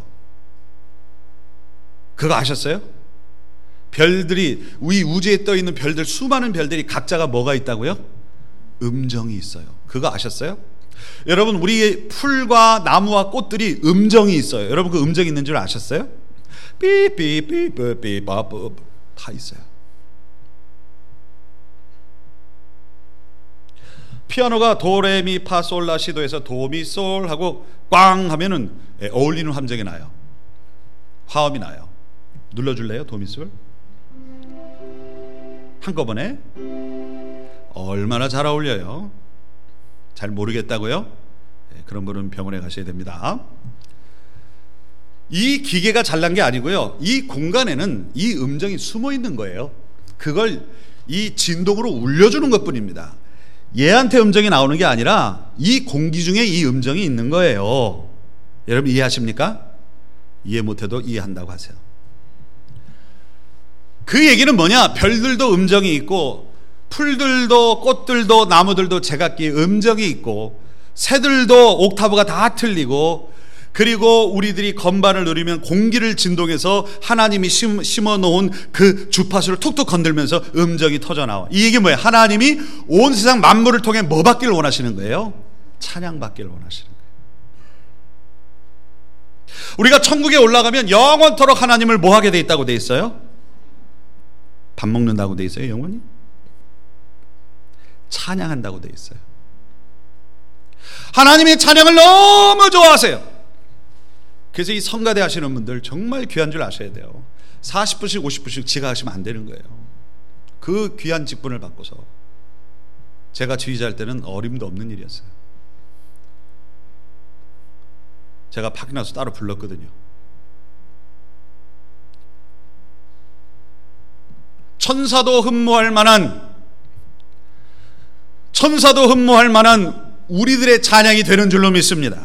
그거 아셨어요? 별들이, 이 우주에 떠 있는 별들, 수많은 별들이 각자가 뭐가 있다고요? 음정이 있어요. 그거 아셨어요? 여러분 우리의 풀과 나무와 꽃들이 음정이 있어요. 여러분 그 음정이 있는 줄 아셨어요? 삐삐삐삐삐빠뿌 다 있어요. 피아노가 도레미파솔라시도에서 도미솔 하고 꽝 하면은 어울리는 함정이 나요. 화음이 나요. 눌러줄래요? 도미솔 한꺼번에 얼마나 잘 어울려요. 잘 모르겠다고요? 그런 분은 병원에 가셔야 됩니다. 이 기계가 잘난 게 아니고요 이 공간에는 이 음정이 숨어 있는 거예요. 그걸 이 진동으로 울려주는 것 뿐입니다. 얘한테 음정이 나오는 게 아니라 이 공기 중에 이 음정이 있는 거예요. 여러분 이해하십니까? 이해 못해도 이해한다고 하세요. 그 얘기는 뭐냐? 별들도 음정이 있고 풀들도 꽃들도 나무들도 제각기 음정이 있고 새들도 옥타브가 다 틀리고 그리고 우리들이 건반을 누리면 공기를 진동해서 하나님이 심어놓은 그 주파수를 툭툭 건들면서 음정이 터져나와. 이 얘기 뭐예요? 하나님이 온 세상 만물을 통해 뭐 받기를 원하시는 거예요? 찬양 받기를 원하시는 거예요. 우리가 천국에 올라가면 영원토록 하나님을 뭐 하게 돼 있다고 돼 있어요? 밥 먹는다고 돼 있어요, 영원히? 찬양한다고 돼 있어요. 하나님의 찬양을 너무 좋아하세요. 그래서 이 성가대 하시는 분들 정말 귀한 줄 아셔야 돼요. 40분씩 50분씩 지각하시면 안 되는 거예요. 그 귀한 직분을 받고서 제가 지휘자할 때는 어림도 없는 일이었어요. 제가 밖에 나서 따로 불렀거든요. 천사도 흠모할 만한 우리들의 찬양이 되는 줄로 믿습니다.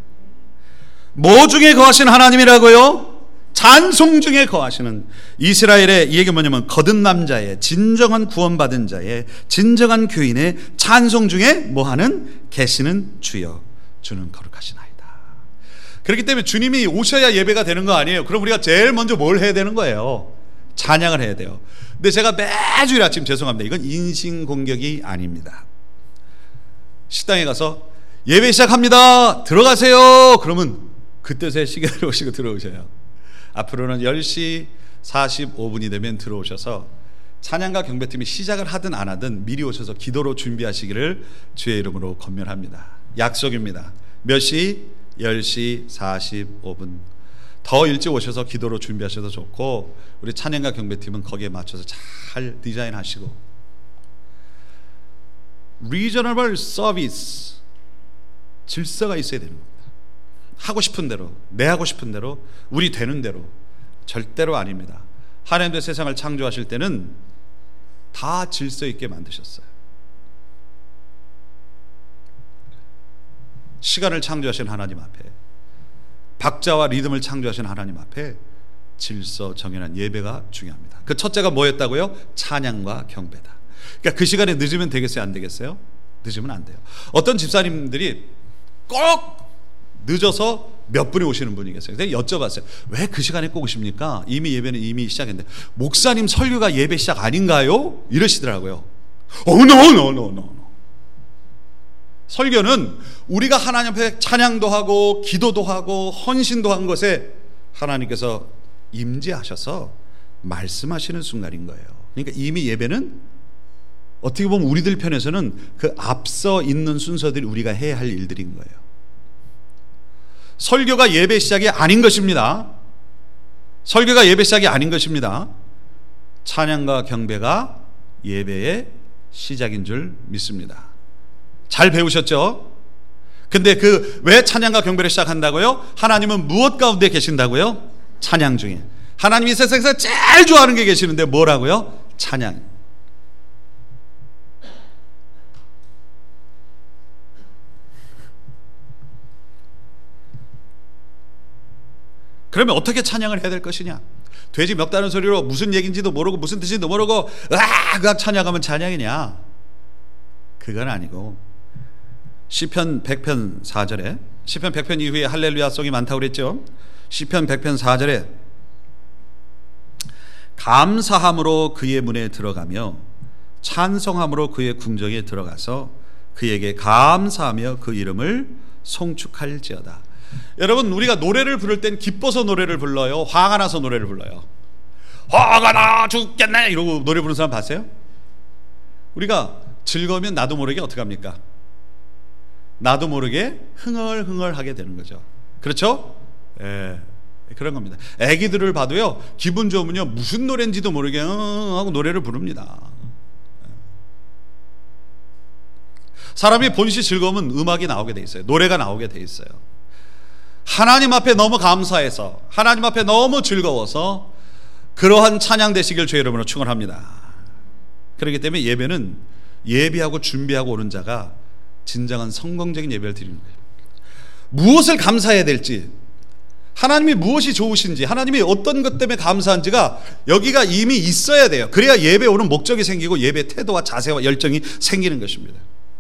뭐 중에 거하신 하나님이라고요? 찬송 중에 거하시는 이스라엘의 이 얘기 뭐냐면 거듭난 자의 진정한 구원받은 자의 진정한 교인의 찬송 중에 뭐하는 계시는 주여 주는 거룩하시나이다. 그렇기 때문에 주님이 오셔야 예배가 되는 거 아니에요. 그럼 우리가 제일 먼저 뭘 해야 되는 거예요? 찬양을 해야 돼요. 근데 제가 매주일 아침 죄송합니다. 이건 인신공격이 아닙니다. 식당에 가서 예배 시작합니다. 들어가세요. 그러면 그때서야 시계를 보시고 들어오셔요. 앞으로는 10시 45분이 되면 들어오셔서 찬양과 경배팀이 시작을 하든 안 하든 미리 오셔서 기도로 준비하시기를 주의 이름으로 권면합니다. 약속입니다. 몇 시? 10시 45분. 더 일찍 오셔서 기도로 준비하셔도 좋고 우리 찬양과 경배팀은 거기에 맞춰서 잘 디자인하시고 리저너블 서비스 질서가 있어야 되는 겁니다. 하고 싶은 대로, 내 하고 싶은 대로, 우리 되는 대로 절대로 아닙니다. 하나님도 세상을 창조하실 때는 다 질서 있게 만드셨어요. 시간을 창조하신 하나님 앞에, 박자와 리듬을 창조하신 하나님 앞에 질서 정연한 예배가 중요합니다. 그 첫째가 뭐였다고요? 찬양과 경배다. 그러니까 그 시간에 늦으면 되겠어요? 안 되겠어요? 늦으면 안 돼요. 어떤 집사님들이 꼭 늦어서 몇 분이 오시는 분이 계세요. 제가 여쭤봤어요. 왜 그 시간에 꼭 오십니까? 이미 예배는 이미 시작했는데 목사님 설교가 예배 시작 아닌가요? 이러시더라고요. no. 설교는 우리가 하나님 앞에 찬양도 하고 기도도 하고 헌신도 한 것에 하나님께서 임재하셔서 말씀하시는 순간인 거예요. 그러니까 이미 예배는 어떻게 보면 우리들 편에서는 그 앞서 있는 순서들이 우리가 해야 할 일들인 거예요. 설교가 예배 시작이 아닌 것입니다. 설교가 예배 시작이 아닌 것입니다. 찬양과 경배가 예배의 시작인 줄 믿습니다. 잘 배우셨죠? 근데 그 왜 찬양과 경배를 시작한다고요? 하나님은 무엇 가운데 계신다고요? 찬양 중에. 하나님이 세상에서 제일 좋아하는 게 계시는데 뭐라고요? 찬양. 그러면 어떻게 찬양을 해야 될 것이냐? 돼지 멱다는 소리로 무슨 얘기인지도 모르고 무슨 뜻인지도 모르고 으악 찬양하면 찬양이냐? 그건 아니고 시편 100편 4절에 시편 100편 이후에 할렐루야 송이 많다고 그랬죠. 시편 100편 4절에 감사함으로 그의 문에 들어가며 찬송함으로 그의 궁정에 들어가서 그에게 감사하며 그 이름을 송축할지어다. 여러분 우리가 노래를 부를 땐 기뻐서 노래를 불러요? 화가 나서 노래를 불러요? 화가 나 죽겠네 이러고 노래 부르는 사람 봤어요? 우리가 즐거우면 나도 모르게 어떻게 합니까? 나도 모르게 흥얼흥얼하게 되는 거죠. 그렇죠? 예, 그런 겁니다. 애기들을 봐도요 기분 좋으면요 무슨 노래인지도 모르게 하고 노래를 부릅니다. 사람이 본시 즐거우면 음악이 나오게 돼 있어요. 노래가 나오게 돼 있어요. 하나님 앞에 너무 감사해서 하나님 앞에 너무 즐거워서 그러한 찬양 되시길 주의 이름으로 축원합니다. 그렇기 때문에 예배는 예비하고 준비하고 오는 자가 진정한 성공적인 예배를 드리는 거예요. 무엇을 감사해야 될지, 하나님이 무엇이 좋으신지, 하나님이 어떤 것 때문에 감사한지가 여기가 이미 있어야 돼요. 그래야 예배 오는 목적이 생기고 예배 태도와 자세와 열정이 생기는 것입니다.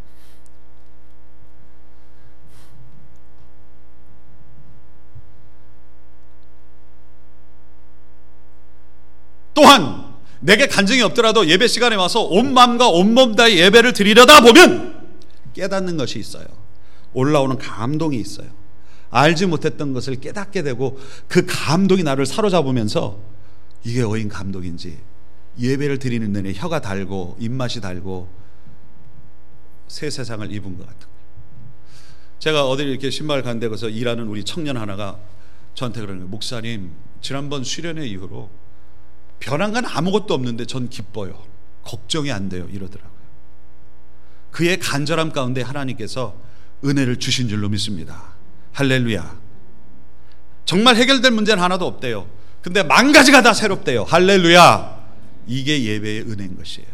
또한 내게 간증이 없더라도 예배 시간에 와서 온 마음과 온 몸 다해 예배를 드리려다 보면 깨닫는 것이 있어요. 올라오는 감동이 있어요. 알지 못했던 것을 깨닫게 되고 그 감동이 나를 사로잡으면서 이게 어인 감동인지, 예배를 드리는 내내 혀가 달고 입맛이 달고 새 세상을 입은 것 같은 거예요. 제가 어디 이렇게 신발 간 데 가서 일하는 우리 청년 하나가 저한테 그러는 거예요. 목사님, 지난번 수련회 이후로 변한 건 아무것도 없는데 전 기뻐요. 걱정이 안 돼요. 이러더라고요. 그의 간절함 가운데 하나님께서 은혜를 주신 줄로 믿습니다. 할렐루야. 정말 해결될 문제는 하나도 없대요. 근데 만 가지가 다 새롭대요. 할렐루야. 이게 예배의 은혜인 것이에요.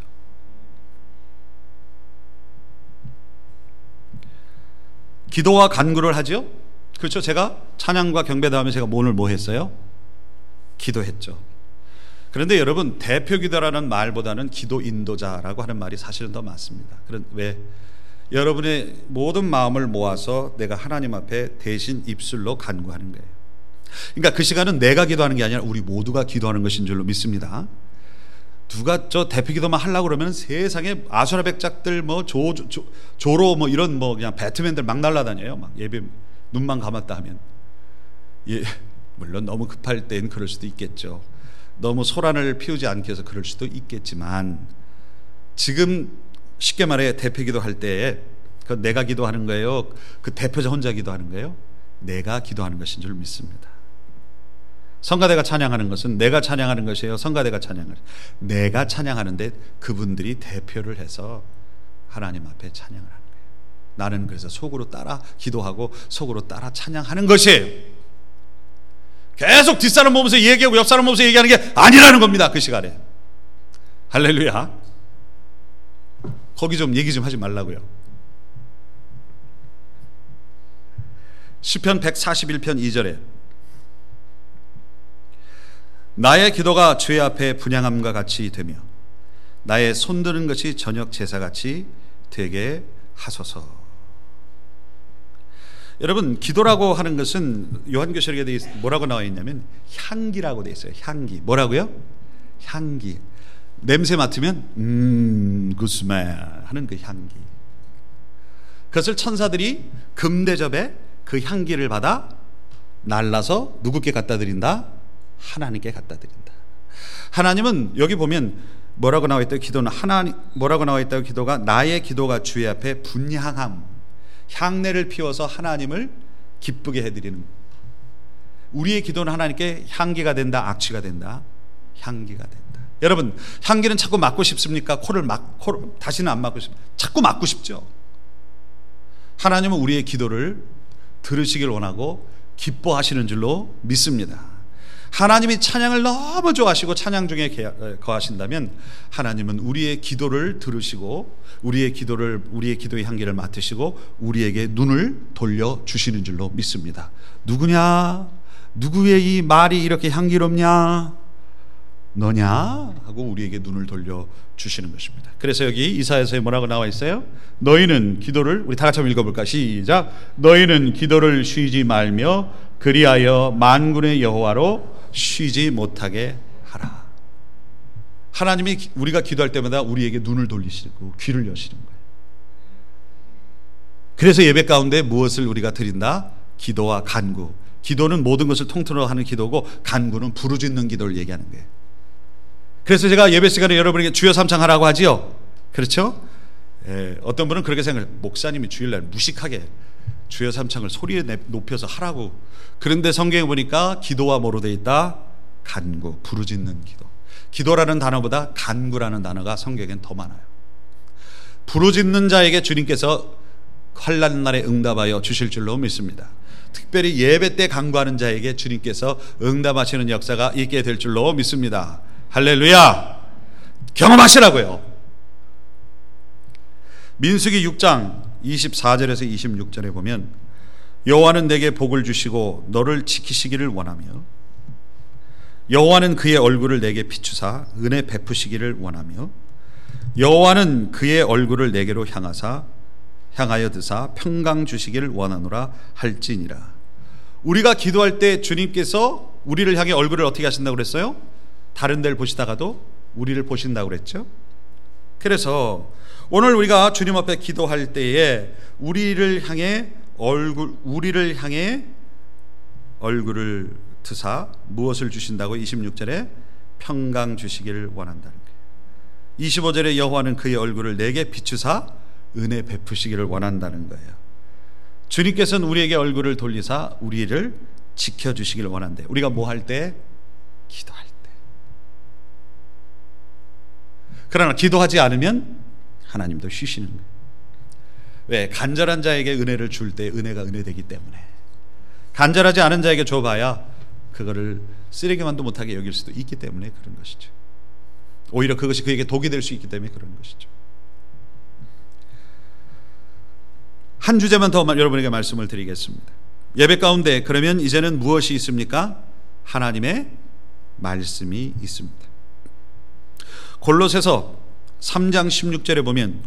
기도와 간구를 하죠. 그렇죠. 제가 찬양과 경배 다음에 제가 오늘 뭐 했어요? 기도했죠. 그런데 여러분, 대표 기도라는 말보다는 기도 인도자라고 하는 말이 사실은 더 맞습니다. 왜? 여러분의 모든 마음을 모아서 내가 하나님 앞에 대신 입술로 간구하는 거예요. 그러니까 그 시간은 내가 기도하는 게 아니라 우리 모두가 기도하는 것인 줄로 믿습니다. 누가 저 대표 기도만 하려고 그러면 세상에 아수라 백작들 뭐 조로 뭐 이런 뭐 그냥 배트맨들 막 날라다녀요. 막 예배 눈만 감았다 하면. 예, 물론 너무 급할 땐 그럴 수도 있겠죠. 너무 소란을 피우지 않기 위해서 그럴 수도 있겠지만, 지금 쉽게 말해 대표 기도할 때 그 내가 기도하는 거예요? 그 대표자 혼자 기도하는 거예요? 내가 기도하는 것인 줄 믿습니다. 성가대가 찬양하는 것은 내가 찬양하는 것이에요? 성가대가 찬양하는 것이에요? 내가 찬양하는데 그분들이 대표를 해서 하나님 앞에 찬양을 하는 거예요. 나는 그래서 속으로 따라 기도하고 속으로 따라 찬양하는 것이에요. 계속 뒷사람 보면서 얘기하고 옆사람 보면서 얘기하는 게 아니라는 겁니다. 그 시간에. 할렐루야. 거기 좀 얘기 좀 하지 말라고요. 시편 141편 2절에 나의 기도가 주의 앞에 분향함과 같이 되며 나의 손드는 것이 저녁 제사같이 되게 하소서. 여러분, 기도라고 하는 것은 요한계시록에 뭐라고 나와 있냐면 향기라고 되어 있어요. 향기. 뭐라고요? 향기. 냄새 맡으면 굿스멜 하는 그 향기. 그것을 천사들이 금대접에 그 향기를 받아 날라서 누구께 갖다 드린다? 하나님께 갖다 드린다. 하나님은 여기 보면 뭐라고 나와 있다고? 기도는 하나님 뭐라고 나와 있다고? 기도가 나의 기도가 주의 앞에 분향함, 향내를 피워서 하나님을 기쁘게 해드리는. 우리의 기도는 하나님께 향기가 된다, 악취가 된다? 향기가 된다. 여러분, 향기는 자꾸 맡고 싶습니까? 코를 다시는 안 맡고 싶습니까? 자꾸 맡고 싶죠. 하나님은 우리의 기도를 들으시길 원하고 기뻐하시는 줄로 믿습니다. 하나님이 찬양을 너무 좋아하시고 찬양 중에 거하신다면 하나님은 우리의 기도를 들으시고 우리의 기도의 향기를 맡으시고 우리에게 눈을 돌려주시는 줄로 믿습니다. 누구냐? 누구의 이 말이 이렇게 향기롭냐? 너냐? 하고 우리에게 눈을 돌려주시는 것입니다. 그래서 여기 이사야서에 뭐라고 나와 있어요? 너희는 기도를, 우리 다 같이 한번 읽어볼까? 시작. 너희는 기도를 쉬지 말며 그리하여 만군의 여호와로 쉬지 못하게 하라. 하나님이 우리가 기도할 때마다 우리에게 눈을 돌리시고 귀를 여시는 거예요. 그래서 예배 가운데 무엇을 우리가 드린다? 기도와 간구. 기도는 모든 것을 통틀어 하는 기도고 간구는 부르짖는 기도를 얘기하는 거예요. 그래서 제가 예배 시간에 여러분에게 주여 삼창하라고 하지요. 그렇죠? 어떤 분은 그렇게 생각해요. 목사님이 주일날 무식하게 주여 삼창을 소리에 높여서 하라고. 그런데 성경에 보니까 기도와 뭐로 되어 있다? 간구, 부르짖는 기도. 기도라는 단어보다 간구라는 단어가 성경엔 더 많아요. 부르짖는 자에게 주님께서 환난 날에 응답하여 주실 줄로 믿습니다. 특별히 예배 때 간구하는 자에게 주님께서 응답하시는 역사가 있게 될 줄로 믿습니다. 할렐루야. 경험하시라고요. 민수기 6장 24절에서 26절에 보면 여호와는 내게 복을 주시고 너를 지키시기를 원하며 여호와는 그의 얼굴을 내게 비추사 은혜 베푸시기를 원하며 여호와는 그의 얼굴을 내게로 향하여 드사 평강 주시기를 원하노라 할지니라. 우리가 기도할 때 주님께서 우리를 향해 얼굴을 어떻게 하신다고 그랬어요? 다른 데를 보시다가도 우리를 보신다고 그랬죠. 그래서 오늘 우리가 주님 앞에 기도할 때에 우리를 향해 얼굴을 드사 무엇을 주신다고? 26절에 평강 주시기를 원한다는 거예요. 25절에 여호와는 그의 얼굴을 내게 비추사 은혜 베푸시기를 원한다는 거예요. 주님께서는 우리에게 얼굴을 돌리사 우리를 지켜주시기를 원한대. 우리가 뭐 할 때? 기도할 때. 그러나 기도하지 않으면 하나님도 쉬시는 거예요. 왜? 간절한 자에게 은혜를 줄 때 은혜가 은혜되기 때문에. 간절하지 않은 자에게 줘봐야 그거를 쓰레기만도 못하게 여길 수도 있기 때문에 그런 것이죠. 오히려 그것이 그에게 독이 될 수 있기 때문에 그런 것이죠. 한 주제만 더 여러분에게 말씀을 드리겠습니다. 예배 가운데 그러면 이제는 무엇이 있습니까? 하나님의 말씀이 있습니다. 골로새서 3장 16절에 보면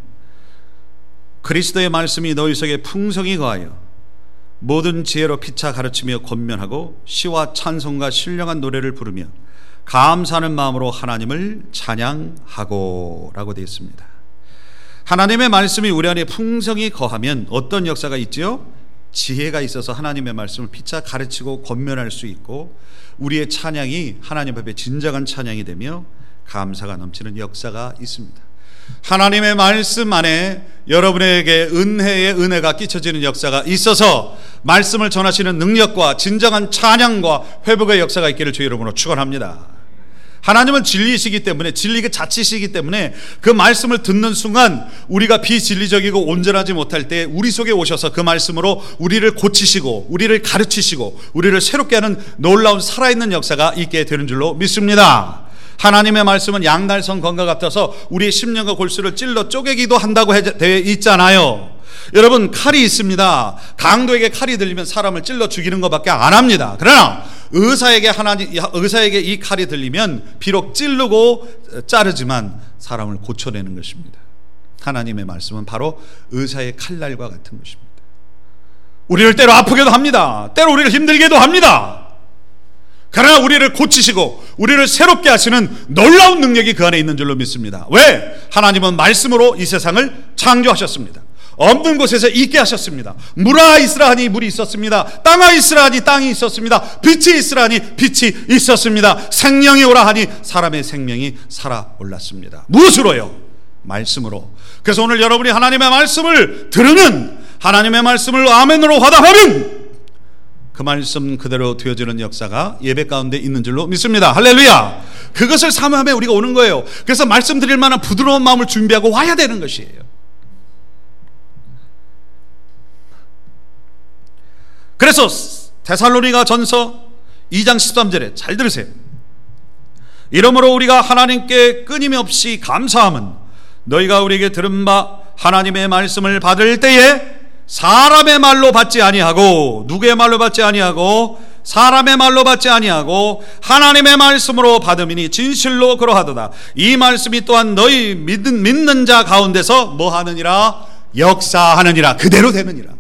그리스도의 말씀이 너희 속에 풍성히 거하여 모든 지혜로 피차 가르치며 권면하고 시와 찬송과 신령한 노래를 부르며 감사하는 마음으로 하나님을 찬양하고 라고 되어 있습니다. 하나님의 말씀이 우리 안에 풍성히 거하면 어떤 역사가 있지요? 지혜가 있어서 하나님의 말씀을 피차 가르치고 권면할 수 있고 우리의 찬양이 하나님 앞에 진정한 찬양이 되며 감사가 넘치는 역사가 있습니다. 하나님의 말씀 안에 여러분에게 은혜의 은혜가 끼쳐지는 역사가 있어서 말씀을 전하시는 능력과 진정한 찬양과 회복의 역사가 있기를 주의 이름으로 축원합니다. 하나님은 진리이시기 때문에, 진리 그 자체이시기 때문에 그 말씀을 듣는 순간 우리가 비진리적이고 온전하지 못할 때 우리 속에 오셔서 그 말씀으로 우리를 고치시고 우리를 가르치시고 우리를 새롭게 하는 놀라운 살아있는 역사가 있게 되는 줄로 믿습니다. 하나님의 말씀은 양날선 검과 같아서 우리의 심령과 골수를 찔러 쪼개기도 한다고 되어 있잖아요. 여러분, 칼이 있습니다. 강도에게 칼이 들리면 사람을 찔러 죽이는 것밖에 안 합니다. 그러나 의사에게 이 칼이 들리면 비록 찌르고 자르지만 사람을 고쳐내는 것입니다. 하나님의 말씀은 바로 의사의 칼날과 같은 것입니다. 우리를 때로 아프게도 합니다. 때로 우리를 힘들게도 합니다. 그러나 우리를 고치시고 우리를 새롭게 하시는 놀라운 능력이 그 안에 있는 줄로 믿습니다. 왜? 하나님은 말씀으로 이 세상을 창조하셨습니다. 없는 곳에서 있게 하셨습니다. 물아 있으라 하니 물이 있었습니다. 땅아 있으라 하니 땅이 있었습니다. 빛이 있으라 하니 빛이 있었습니다. 생명이 오라 하니 사람의 생명이 살아 올랐습니다. 무엇으로요? 말씀으로. 그래서 오늘 여러분이 하나님의 말씀을 들으면, 하나님의 말씀을 아멘으로 화답하면 그 말씀 그대로 되어지는 역사가 예배 가운데 있는 줄로 믿습니다. 할렐루야. 그것을 사모하며 우리가 오는 거예요. 그래서 말씀 드릴 만한 부드러운 마음을 준비하고 와야 되는 것이에요. 그래서 데살로니가 전서 2장 13절에 잘 들으세요. 이러므로 우리가 하나님께 끊임없이 감사함은 너희가 우리에게 들은 바 하나님의 말씀을 받을 때에 사람의 말로 받지 아니하고, 누구의 말로 받지 아니하고, 사람의 말로 받지 아니하고 하나님의 말씀으로 받음이니 진실로 그러하도다. 이 말씀이 또한 너희 믿는 자 가운데서 뭐 하느니라? 역사하느니라. 그대로 되느니라.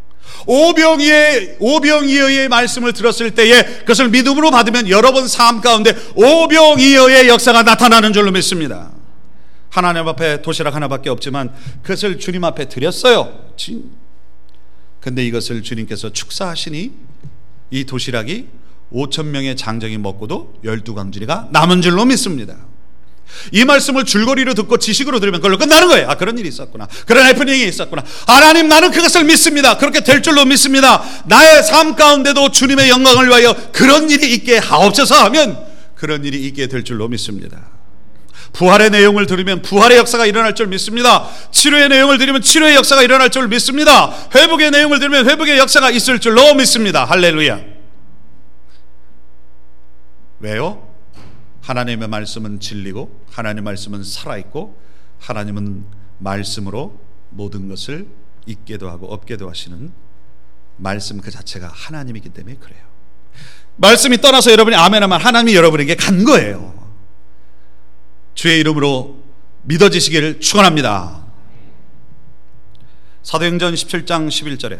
오병이어의 말씀을 들었을 때에 그것을 믿음으로 받으면 여러분 삶 가운데 오병이어의 역사가 나타나는 줄로 믿습니다. 하나님 앞에 도시락 하나밖에 없지만 그것을 주님 앞에 드렸어요. 근데 이것을 주님께서 축사하시니 이 도시락이 5,000명의 장정이 먹고도 12광주리가 남은 줄로 믿습니다. 이 말씀을 줄거리로 듣고 지식으로 들으면 그걸로 끝나는 거예요. 아, 그런 일이 있었구나, 그런 해프닝이 있었구나. 하나님, 나는 그것을 믿습니다. 그렇게 될 줄로 믿습니다. 나의 삶 가운데도 주님의 영광을 위하여 그런 일이 있게 하옵소서 하면 그런 일이 있게 될 줄로 믿습니다. 부활의 내용을 들으면 부활의 역사가 일어날 줄 믿습니다. 치료의 내용을 들으면 치료의 역사가 일어날 줄 믿습니다. 회복의 내용을 들으면 회복의 역사가 있을 줄로 믿습니다. 할렐루야. 왜요? 하나님의 말씀은 진리고 하나님의 말씀은 살아있고 하나님은 말씀으로 모든 것을 있게도 하고 없게도 하시는 말씀 그 자체가 하나님이기 때문에 그래요. 말씀이 떠나서 여러분이 아멘하면 하나님이 여러분에게 간 거예요. 주의 이름으로 믿어지시기를 축원합니다. 사도행전 17장 11절에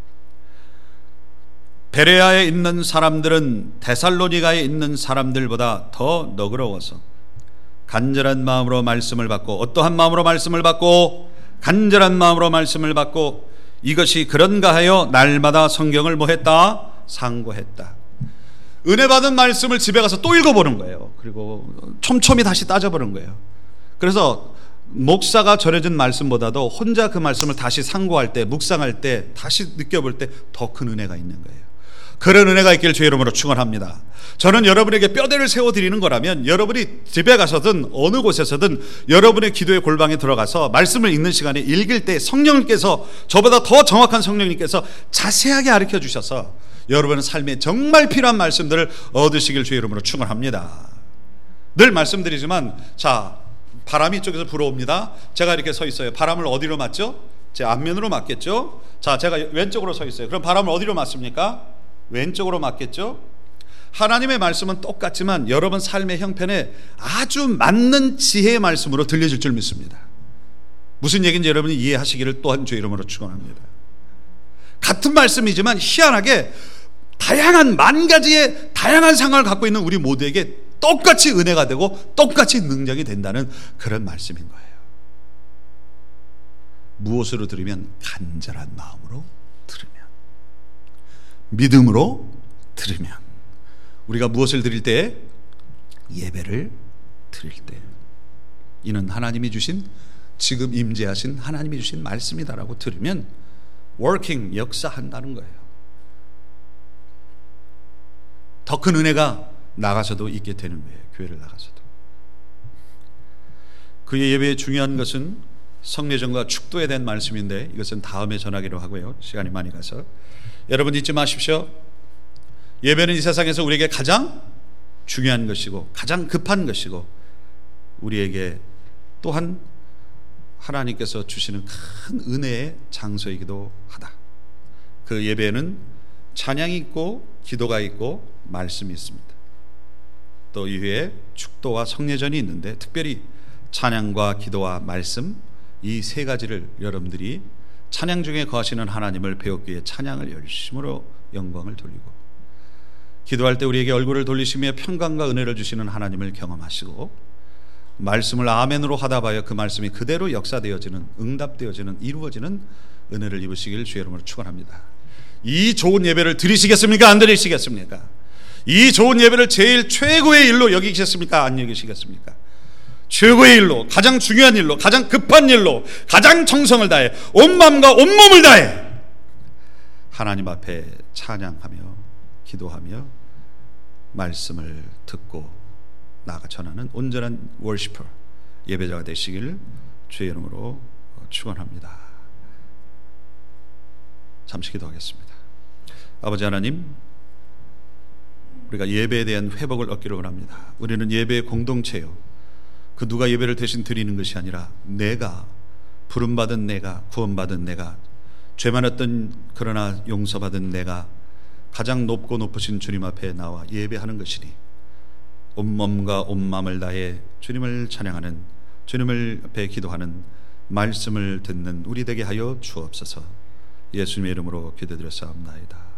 베레아에 있는 사람들은 데살로니가에 있는 사람들보다 더 너그러워서 간절한 마음으로 말씀을 받고, 어떠한 마음으로 말씀을 받고? 간절한 마음으로 말씀을 받고, 이것이 그런가 하여 날마다 성경을 뭐했다? 상고했다. 은혜 받은 말씀을 집에 가서 또 읽어보는 거예요. 그리고 촘촘히 다시 따져보는 거예요. 그래서 목사가 전해준 말씀보다도 혼자 그 말씀을 다시 상고할 때, 묵상할 때, 다시 느껴볼 때 더 큰 은혜가 있는 거예요. 그런 은혜가 있기를 주의 이름으로 축원합니다. 저는 여러분에게 뼈대를 세워드리는 거라면 여러분이 집에 가서든 어느 곳에서든 여러분의 기도의 골방에 들어가서 말씀을 읽는 시간에 읽을 때 성령님께서, 저보다 더 정확한 성령님께서 자세하게 가르쳐 주셔서 여러분의 삶에 정말 필요한 말씀들을 얻으시길 주의 이름으로 축원합니다. 늘 말씀드리지만, 자, 바람이 이쪽에서 불어옵니다. 제가 이렇게 서 있어요. 바람을 어디로 맞죠? 제 앞면으로 맞겠죠? 자, 제가 왼쪽으로 서 있어요. 그럼 바람을 어디로 맞습니까? 왼쪽으로 맞겠죠? 하나님의 말씀은 똑같지만 여러분 삶의 형편에 아주 맞는 지혜의 말씀으로 들려질 줄 믿습니다. 무슨 얘기인지 여러분이 이해하시기를 또한 주의 이름으로 축원합니다. 같은 말씀이지만 희한하게 다양한 만 가지의 다양한 상황을 갖고 있는 우리 모두에게 똑같이 은혜가 되고 똑같이 능력이 된다는 그런 말씀인 거예요. 무엇으로 들으면? 간절한 마음으로 들으면, 믿음으로 들으면. 우리가 무엇을 드릴 때? 예배를 드릴 때. 이는 하나님이 주신, 지금 임재하신 하나님이 주신 말씀이다라고 들으면 working, 역사한다는 거예요. 더 큰 은혜가 나가서도 있게 되는 거예요. 교회를 나가서도. 그의 예배의 중요한 것은 성례전과 축도에 대한 말씀인데 이것은 다음에 전하기로 하고요. 시간이 많이 가서. 여러분 잊지 마십시오. 예배는 이 세상에서 우리에게 가장 중요한 것이고 가장 급한 것이고 우리에게 또한 하나님께서 주시는 큰 은혜의 장소이기도 하다. 그 예배에는 찬양이 있고 기도가 있고 말씀이 있습니다. 또 이후에 축도와 성례전이 있는데 특별히 찬양과 기도와 말씀, 이 세 가지를 여러분들이 찬양 중에 거하시는 하나님을 배우기 위해 찬양을 열심으로 영광을 돌리고, 기도할 때 우리에게 얼굴을 돌리시며 평강과 은혜를 주시는 하나님을 경험하시고, 말씀을 아멘으로 하다 봐야 그 말씀이 그대로 역사되어지는, 응답되어지는, 이루어지는 은혜를 입으시길 주의 이름으로 축원합니다. 이 좋은 예배를 드리시겠습니까? 안 드리시겠습니까? 이 좋은 예배를 제일 최고의 일로 여기시겠습니까? 안 여기시겠습니까? 최고의 일로, 가장 중요한 일로, 가장 급한 일로, 가장 정성을 다해 온 마음과 온 몸을 다해 하나님 앞에 찬양하며 기도하며 말씀을 듣고 나아가 전하는 온전한 워시퍼, 예배자가 되시길 주의 이름으로 축원합니다. 잠시 기도하겠습니다. 아버지 하나님, 우리가 예배에 대한 회복을 얻기를 원합니다. 우리는 예배의 공동체요, 그 누가 예배를 대신 드리는 것이 아니라 내가, 부름받은 내가, 구원받은 내가, 죄 많았던 그러나 용서받은 내가 가장 높고 높으신 주님 앞에 나와 예배하는 것이니 온몸과 온마음을 다해 주님을 찬양하는, 주님을 앞에 기도하는, 말씀을 듣는 우리 되게 하여 주옵소서. 예수님의 이름으로 기도드렸사옵나이다.